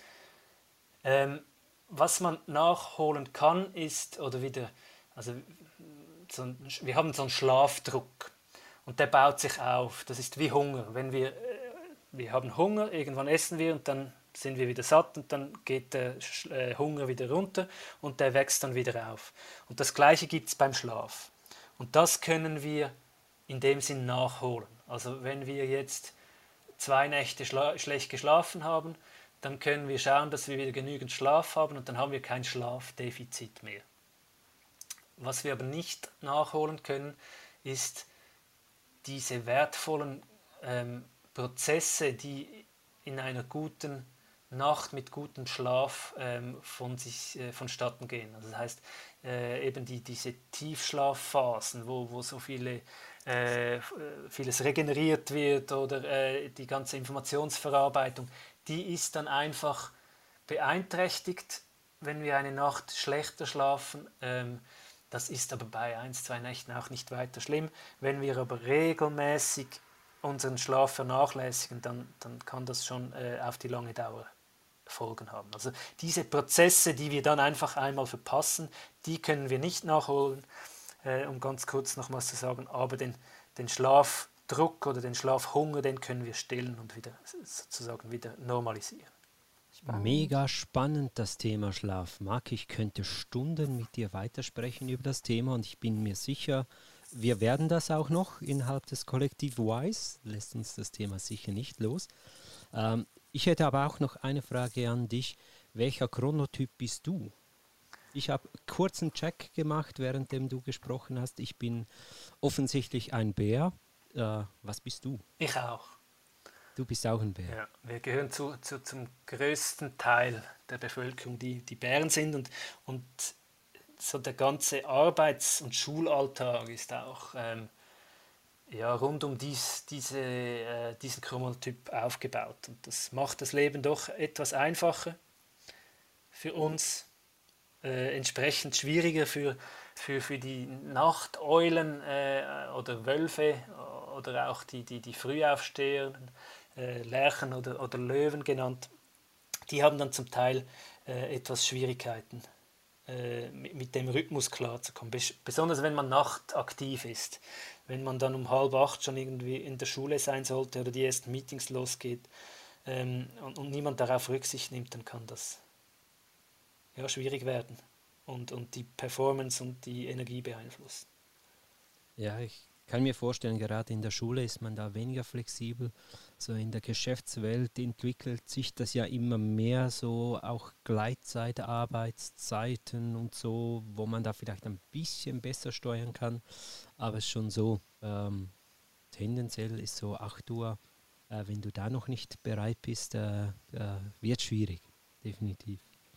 Was man nachholen kann, ist, also wir haben so einen Schlafdruck und der baut sich auf. Das ist wie Hunger. Wenn wir haben Hunger, irgendwann essen wir und dann sind wir wieder satt und dann geht der Hunger wieder runter und der wächst dann wieder auf. Und das Gleiche gibt es beim Schlaf. Und das können wir in dem Sinn nachholen. Also wenn wir jetzt 2 Nächte schlecht geschlafen haben, dann können wir schauen, dass wir wieder genügend Schlaf haben und dann haben wir kein Schlafdefizit mehr. Was wir aber nicht nachholen können, ist diese wertvollen Prozesse, die in einer guten Nacht mit gutem Schlaf vonstatten gehen. Also das heißt, eben diese Tiefschlafphasen, wo so viele vieles regeneriert wird oder die ganze Informationsverarbeitung, die ist dann einfach beeinträchtigt, wenn wir eine Nacht schlechter schlafen. Das ist aber bei 1, 2 Nächten auch nicht weiter schlimm. Wenn wir aber regelmäßig unseren Schlaf vernachlässigen, dann kann das schon auf die lange Dauer Folgen haben. Also diese Prozesse, die wir dann einfach einmal verpassen, die können wir nicht nachholen, um ganz kurz noch was zu sagen, aber den Schlafdruck oder den Schlafhunger, den können wir stillen und sozusagen wieder normalisieren. Spannend. Mega spannend, das Thema Schlaf. Marc, ich könnte Stunden mit dir weitersprechen über das Thema und ich bin mir sicher, wir werden das auch noch innerhalb des Kollektiv Wise. Lässt uns das Thema sicher nicht los. Ich hätte aber auch noch eine Frage an dich. Welcher Chronotyp bist du? Ich habe kurz einen Check gemacht, währenddem du gesprochen hast. Ich bin offensichtlich ein Bär. Was bist du? Ich auch. Du bist auch ein Bär. Ja, wir gehören zum größten Teil der Bevölkerung, die Bären sind und so der ganze Arbeits- und Schulalltag ist auch rund um diesen Chronotyp aufgebaut. Und das macht das Leben doch etwas einfacher für uns, entsprechend schwieriger für die Nachteulen oder Wölfe oder auch die Frühaufsteher, Lerchen oder Löwen genannt. Die haben dann zum Teil etwas Schwierigkeiten, mit dem Rhythmus klarzukommen. Besonders wenn man nachtaktiv ist. Wenn man dann um 7:30 schon irgendwie in der Schule sein sollte oder die ersten Meetings losgeht und niemand darauf Rücksicht nimmt, dann kann das schwierig werden und die Performance und die Energie beeinflussen. Ja, ich kann mir vorstellen, gerade in der Schule ist man da weniger flexibel. So in der Geschäftswelt entwickelt sich das ja immer mehr so, auch Gleitzeit, Arbeitszeiten und so, wo man da vielleicht ein bisschen besser steuern kann. Aber es ist schon so, tendenziell ist so 8 Uhr, wenn du da noch nicht bereit bist, wird schwierig, definitiv.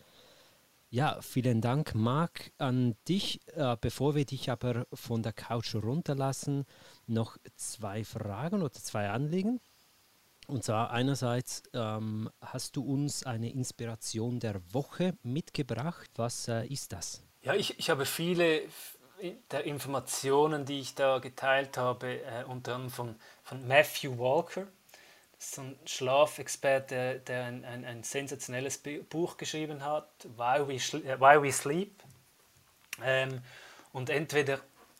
Ja, vielen Dank, Marc, an dich. Bevor wir dich aber von der Couch runterlassen, noch 2 Fragen oder 2 Anliegen. Und zwar einerseits hast du uns eine Inspiration der Woche mitgebracht. Was ist das? Ja, ich habe viele der Informationen, die ich da geteilt habe, unter anderem von Matthew Walker. Das ist so ein Schlafexperte, der ein sensationelles Buch geschrieben hat, Why We Sleep. Und entweder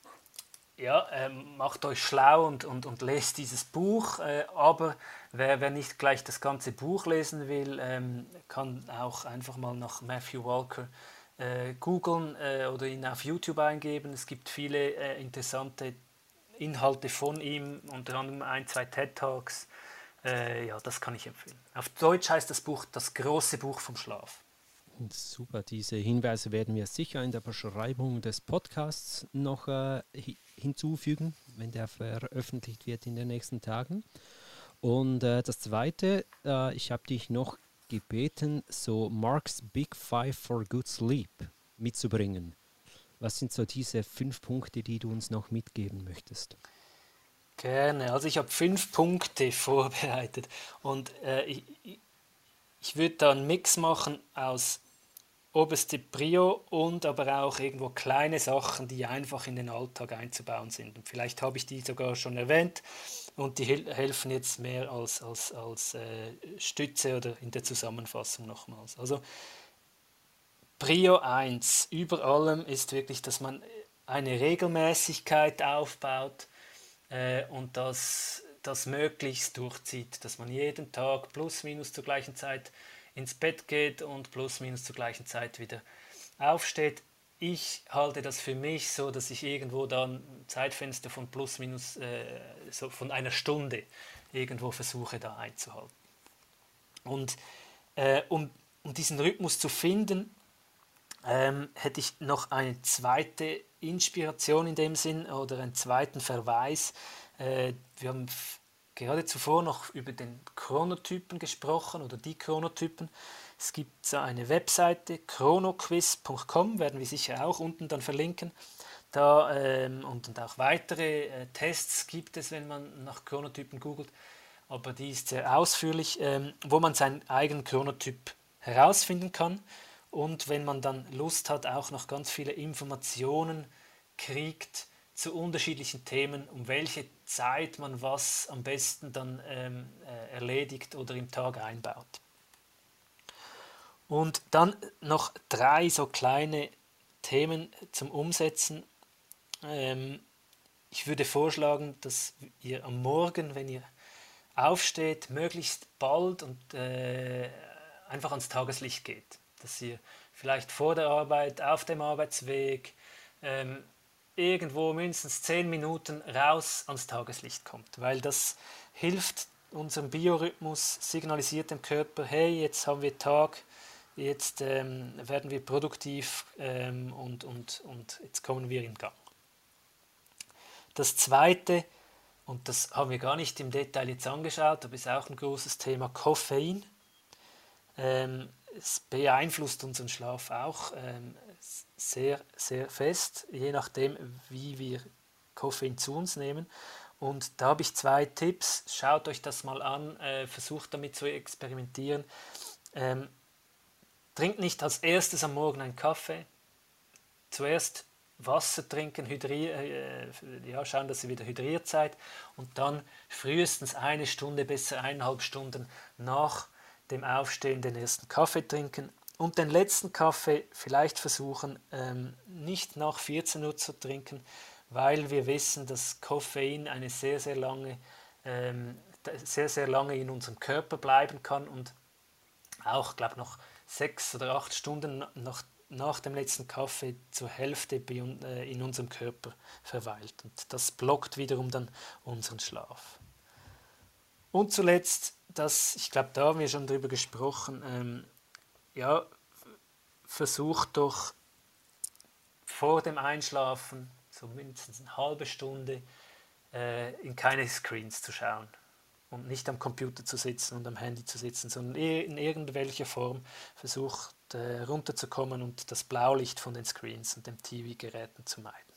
macht euch schlau und lest dieses Buch, aber wer nicht gleich das ganze Buch lesen will, kann auch einfach mal nach Matthew Walker googeln oder ihn auf YouTube eingeben. Es gibt viele interessante Inhalte von ihm, unter anderem 1, 2 TED-Talks. Das kann ich empfehlen. Auf Deutsch heißt das Buch Das große Buch vom Schlaf. Super, diese Hinweise werden wir sicher in der Beschreibung des Podcasts noch hinzufügen, wenn der veröffentlicht wird in den nächsten Tagen. Und das Zweite, ich habe dich noch gebeten, so Marc's Big Five for Good Sleep mitzubringen. Was sind so diese 5 Punkte, die du uns noch mitgeben möchtest? Gerne. Also ich habe 5 Punkte vorbereitet und ich würde da einen Mix machen aus oberste Prio und aber auch irgendwo kleine Sachen, die einfach in den Alltag einzubauen sind. Und vielleicht habe ich die sogar schon erwähnt und die helfen jetzt mehr als Stütze oder in der Zusammenfassung nochmals. Also Prio 1 über allem ist wirklich, dass man eine Regelmäßigkeit aufbaut, und das möglichst durchzieht, dass man jeden Tag plus minus zur gleichen Zeit ins Bett geht und plus minus zur gleichen Zeit wieder aufsteht. Ich halte das für mich so, dass ich irgendwo dann ein Zeitfenster von plus minus so von einer Stunde irgendwo versuche da einzuhalten. Und um diesen Rhythmus zu finden, hätte ich noch eine zweite Inspiration in dem Sinn oder einen zweiten Verweis. Wir haben gerade zuvor noch über den Chronotypen gesprochen oder die Chronotypen. Es gibt so eine Webseite, chronoquiz.com, werden wir sicher auch unten dann verlinken. da und auch weitere Tests gibt es, wenn man nach Chronotypen googelt, aber die ist sehr ausführlich, wo man seinen eigenen Chronotyp herausfinden kann und wenn man dann Lust hat, auch noch ganz viele Informationen kriegt zu unterschiedlichen Themen, um welche Zeit man was am besten dann erledigt oder im Tag einbaut. Und dann noch 3 so kleine Themen zum Umsetzen. Ich würde vorschlagen, dass ihr am Morgen, wenn ihr aufsteht, möglichst bald und einfach ans Tageslicht geht. Dass ihr vielleicht vor der Arbeit, auf dem Arbeitsweg, irgendwo mindestens 10 Minuten raus ans Tageslicht kommt, weil das hilft unserem Biorhythmus, signalisiert dem Körper, hey, jetzt haben wir Tag, jetzt werden wir produktiv und jetzt kommen wir in Gang. Das Zweite, und das haben wir gar nicht im Detail jetzt angeschaut, aber ist auch ein großes Thema, Koffein. Es beeinflusst unseren Schlaf auch sehr, sehr fest, je nachdem, wie wir Koffein zu uns nehmen. Und da habe ich 2 Tipps. Schaut euch das mal an, versucht damit zu experimentieren. Trinkt nicht als erstes am Morgen einen Kaffee. Zuerst Wasser trinken, schauen, dass ihr wieder hydriert seid. Und dann frühestens 1 Stunde, besser 1,5 Stunden nach dem Aufstehen den ersten Kaffee trinken. Und den letzten Kaffee vielleicht versuchen, nicht nach 14 Uhr zu trinken, weil wir wissen, dass Koffein eine sehr, sehr lange in unserem Körper bleiben kann und auch, glaube noch 6 oder 8 Stunden nach dem letzten Kaffee zur Hälfte in unserem Körper verweilt. Und das blockt wiederum dann unseren Schlaf. Und zuletzt, ich glaube, da haben wir schon drüber gesprochen, versucht doch vor dem Einschlafen, so mindestens eine halbe Stunde, in keine Screens zu schauen und nicht am Computer zu sitzen und am Handy zu sitzen, sondern in irgendwelcher Form versucht runterzukommen und das Blaulicht von den Screens und den TV-Geräten zu meiden.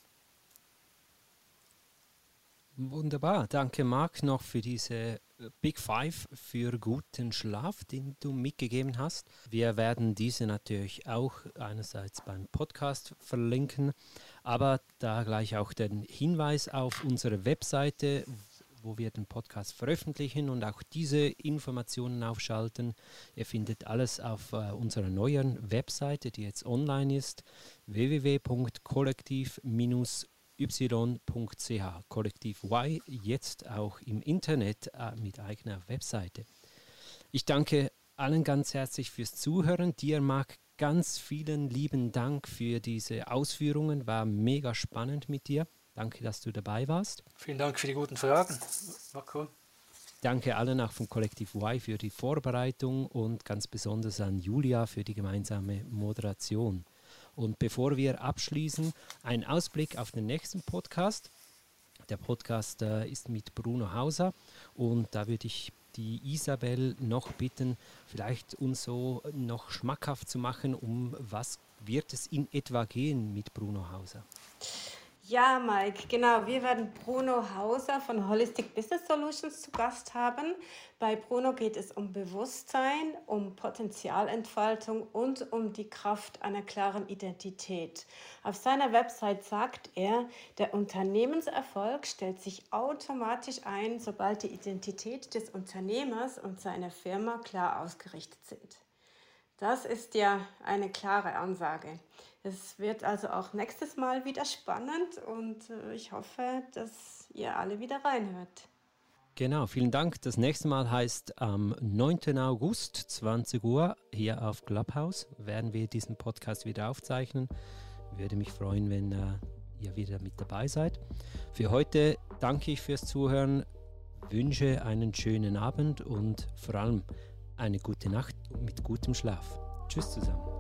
Wunderbar, danke Marc noch für diese Big Five für guten Schlaf, den du mitgegeben hast. Wir werden diese natürlich auch einerseits beim Podcast verlinken, aber da gleich auch den Hinweis auf unsere Webseite, wo wir den Podcast veröffentlichen und auch diese Informationen aufschalten. Ihr findet alles auf unserer neuen Webseite, die jetzt online ist, www.kollektiv-y.ch, Kollektiv Y, jetzt auch im Internet mit eigener Webseite. Ich danke allen ganz herzlich fürs Zuhören. Dir, Marc, ganz vielen lieben Dank für diese Ausführungen. War mega spannend mit dir. Danke, dass du dabei warst. Vielen Dank für die guten Fragen. War cool. Danke allen auch vom Kollektiv Y für die Vorbereitung und ganz besonders an Julia für die gemeinsame Moderation. Und bevor wir abschließen, ein Ausblick auf den nächsten Podcast. Der Podcast ist mit Bruno Hauser und da würde ich die Isabel noch bitten, vielleicht uns so noch schmackhaft zu machen, um was wird es in etwa gehen mit Bruno Hauser? Ja, Mike, genau. Wir werden Bruno Hauser von Holistic Business Solutions zu Gast haben. Bei Bruno geht es um Bewusstsein, um Potenzialentfaltung und um die Kraft einer klaren Identität. Auf seiner Website sagt er, der Unternehmenserfolg stellt sich automatisch ein, sobald die Identität des Unternehmers und seiner Firma klar ausgerichtet sind. Das ist ja eine klare Ansage. Es wird also auch nächstes Mal wieder spannend und ich hoffe, dass ihr alle wieder reinhört. Genau, vielen Dank. Das nächste Mal heißt am 9. August, 20 Uhr, hier auf Clubhouse, werden wir diesen Podcast wieder aufzeichnen. Würde mich freuen, wenn ihr wieder mit dabei seid. Für heute danke ich fürs Zuhören, wünsche einen schönen Abend und vor allem eine gute Nacht mit gutem Schlaf. Tschüss zusammen.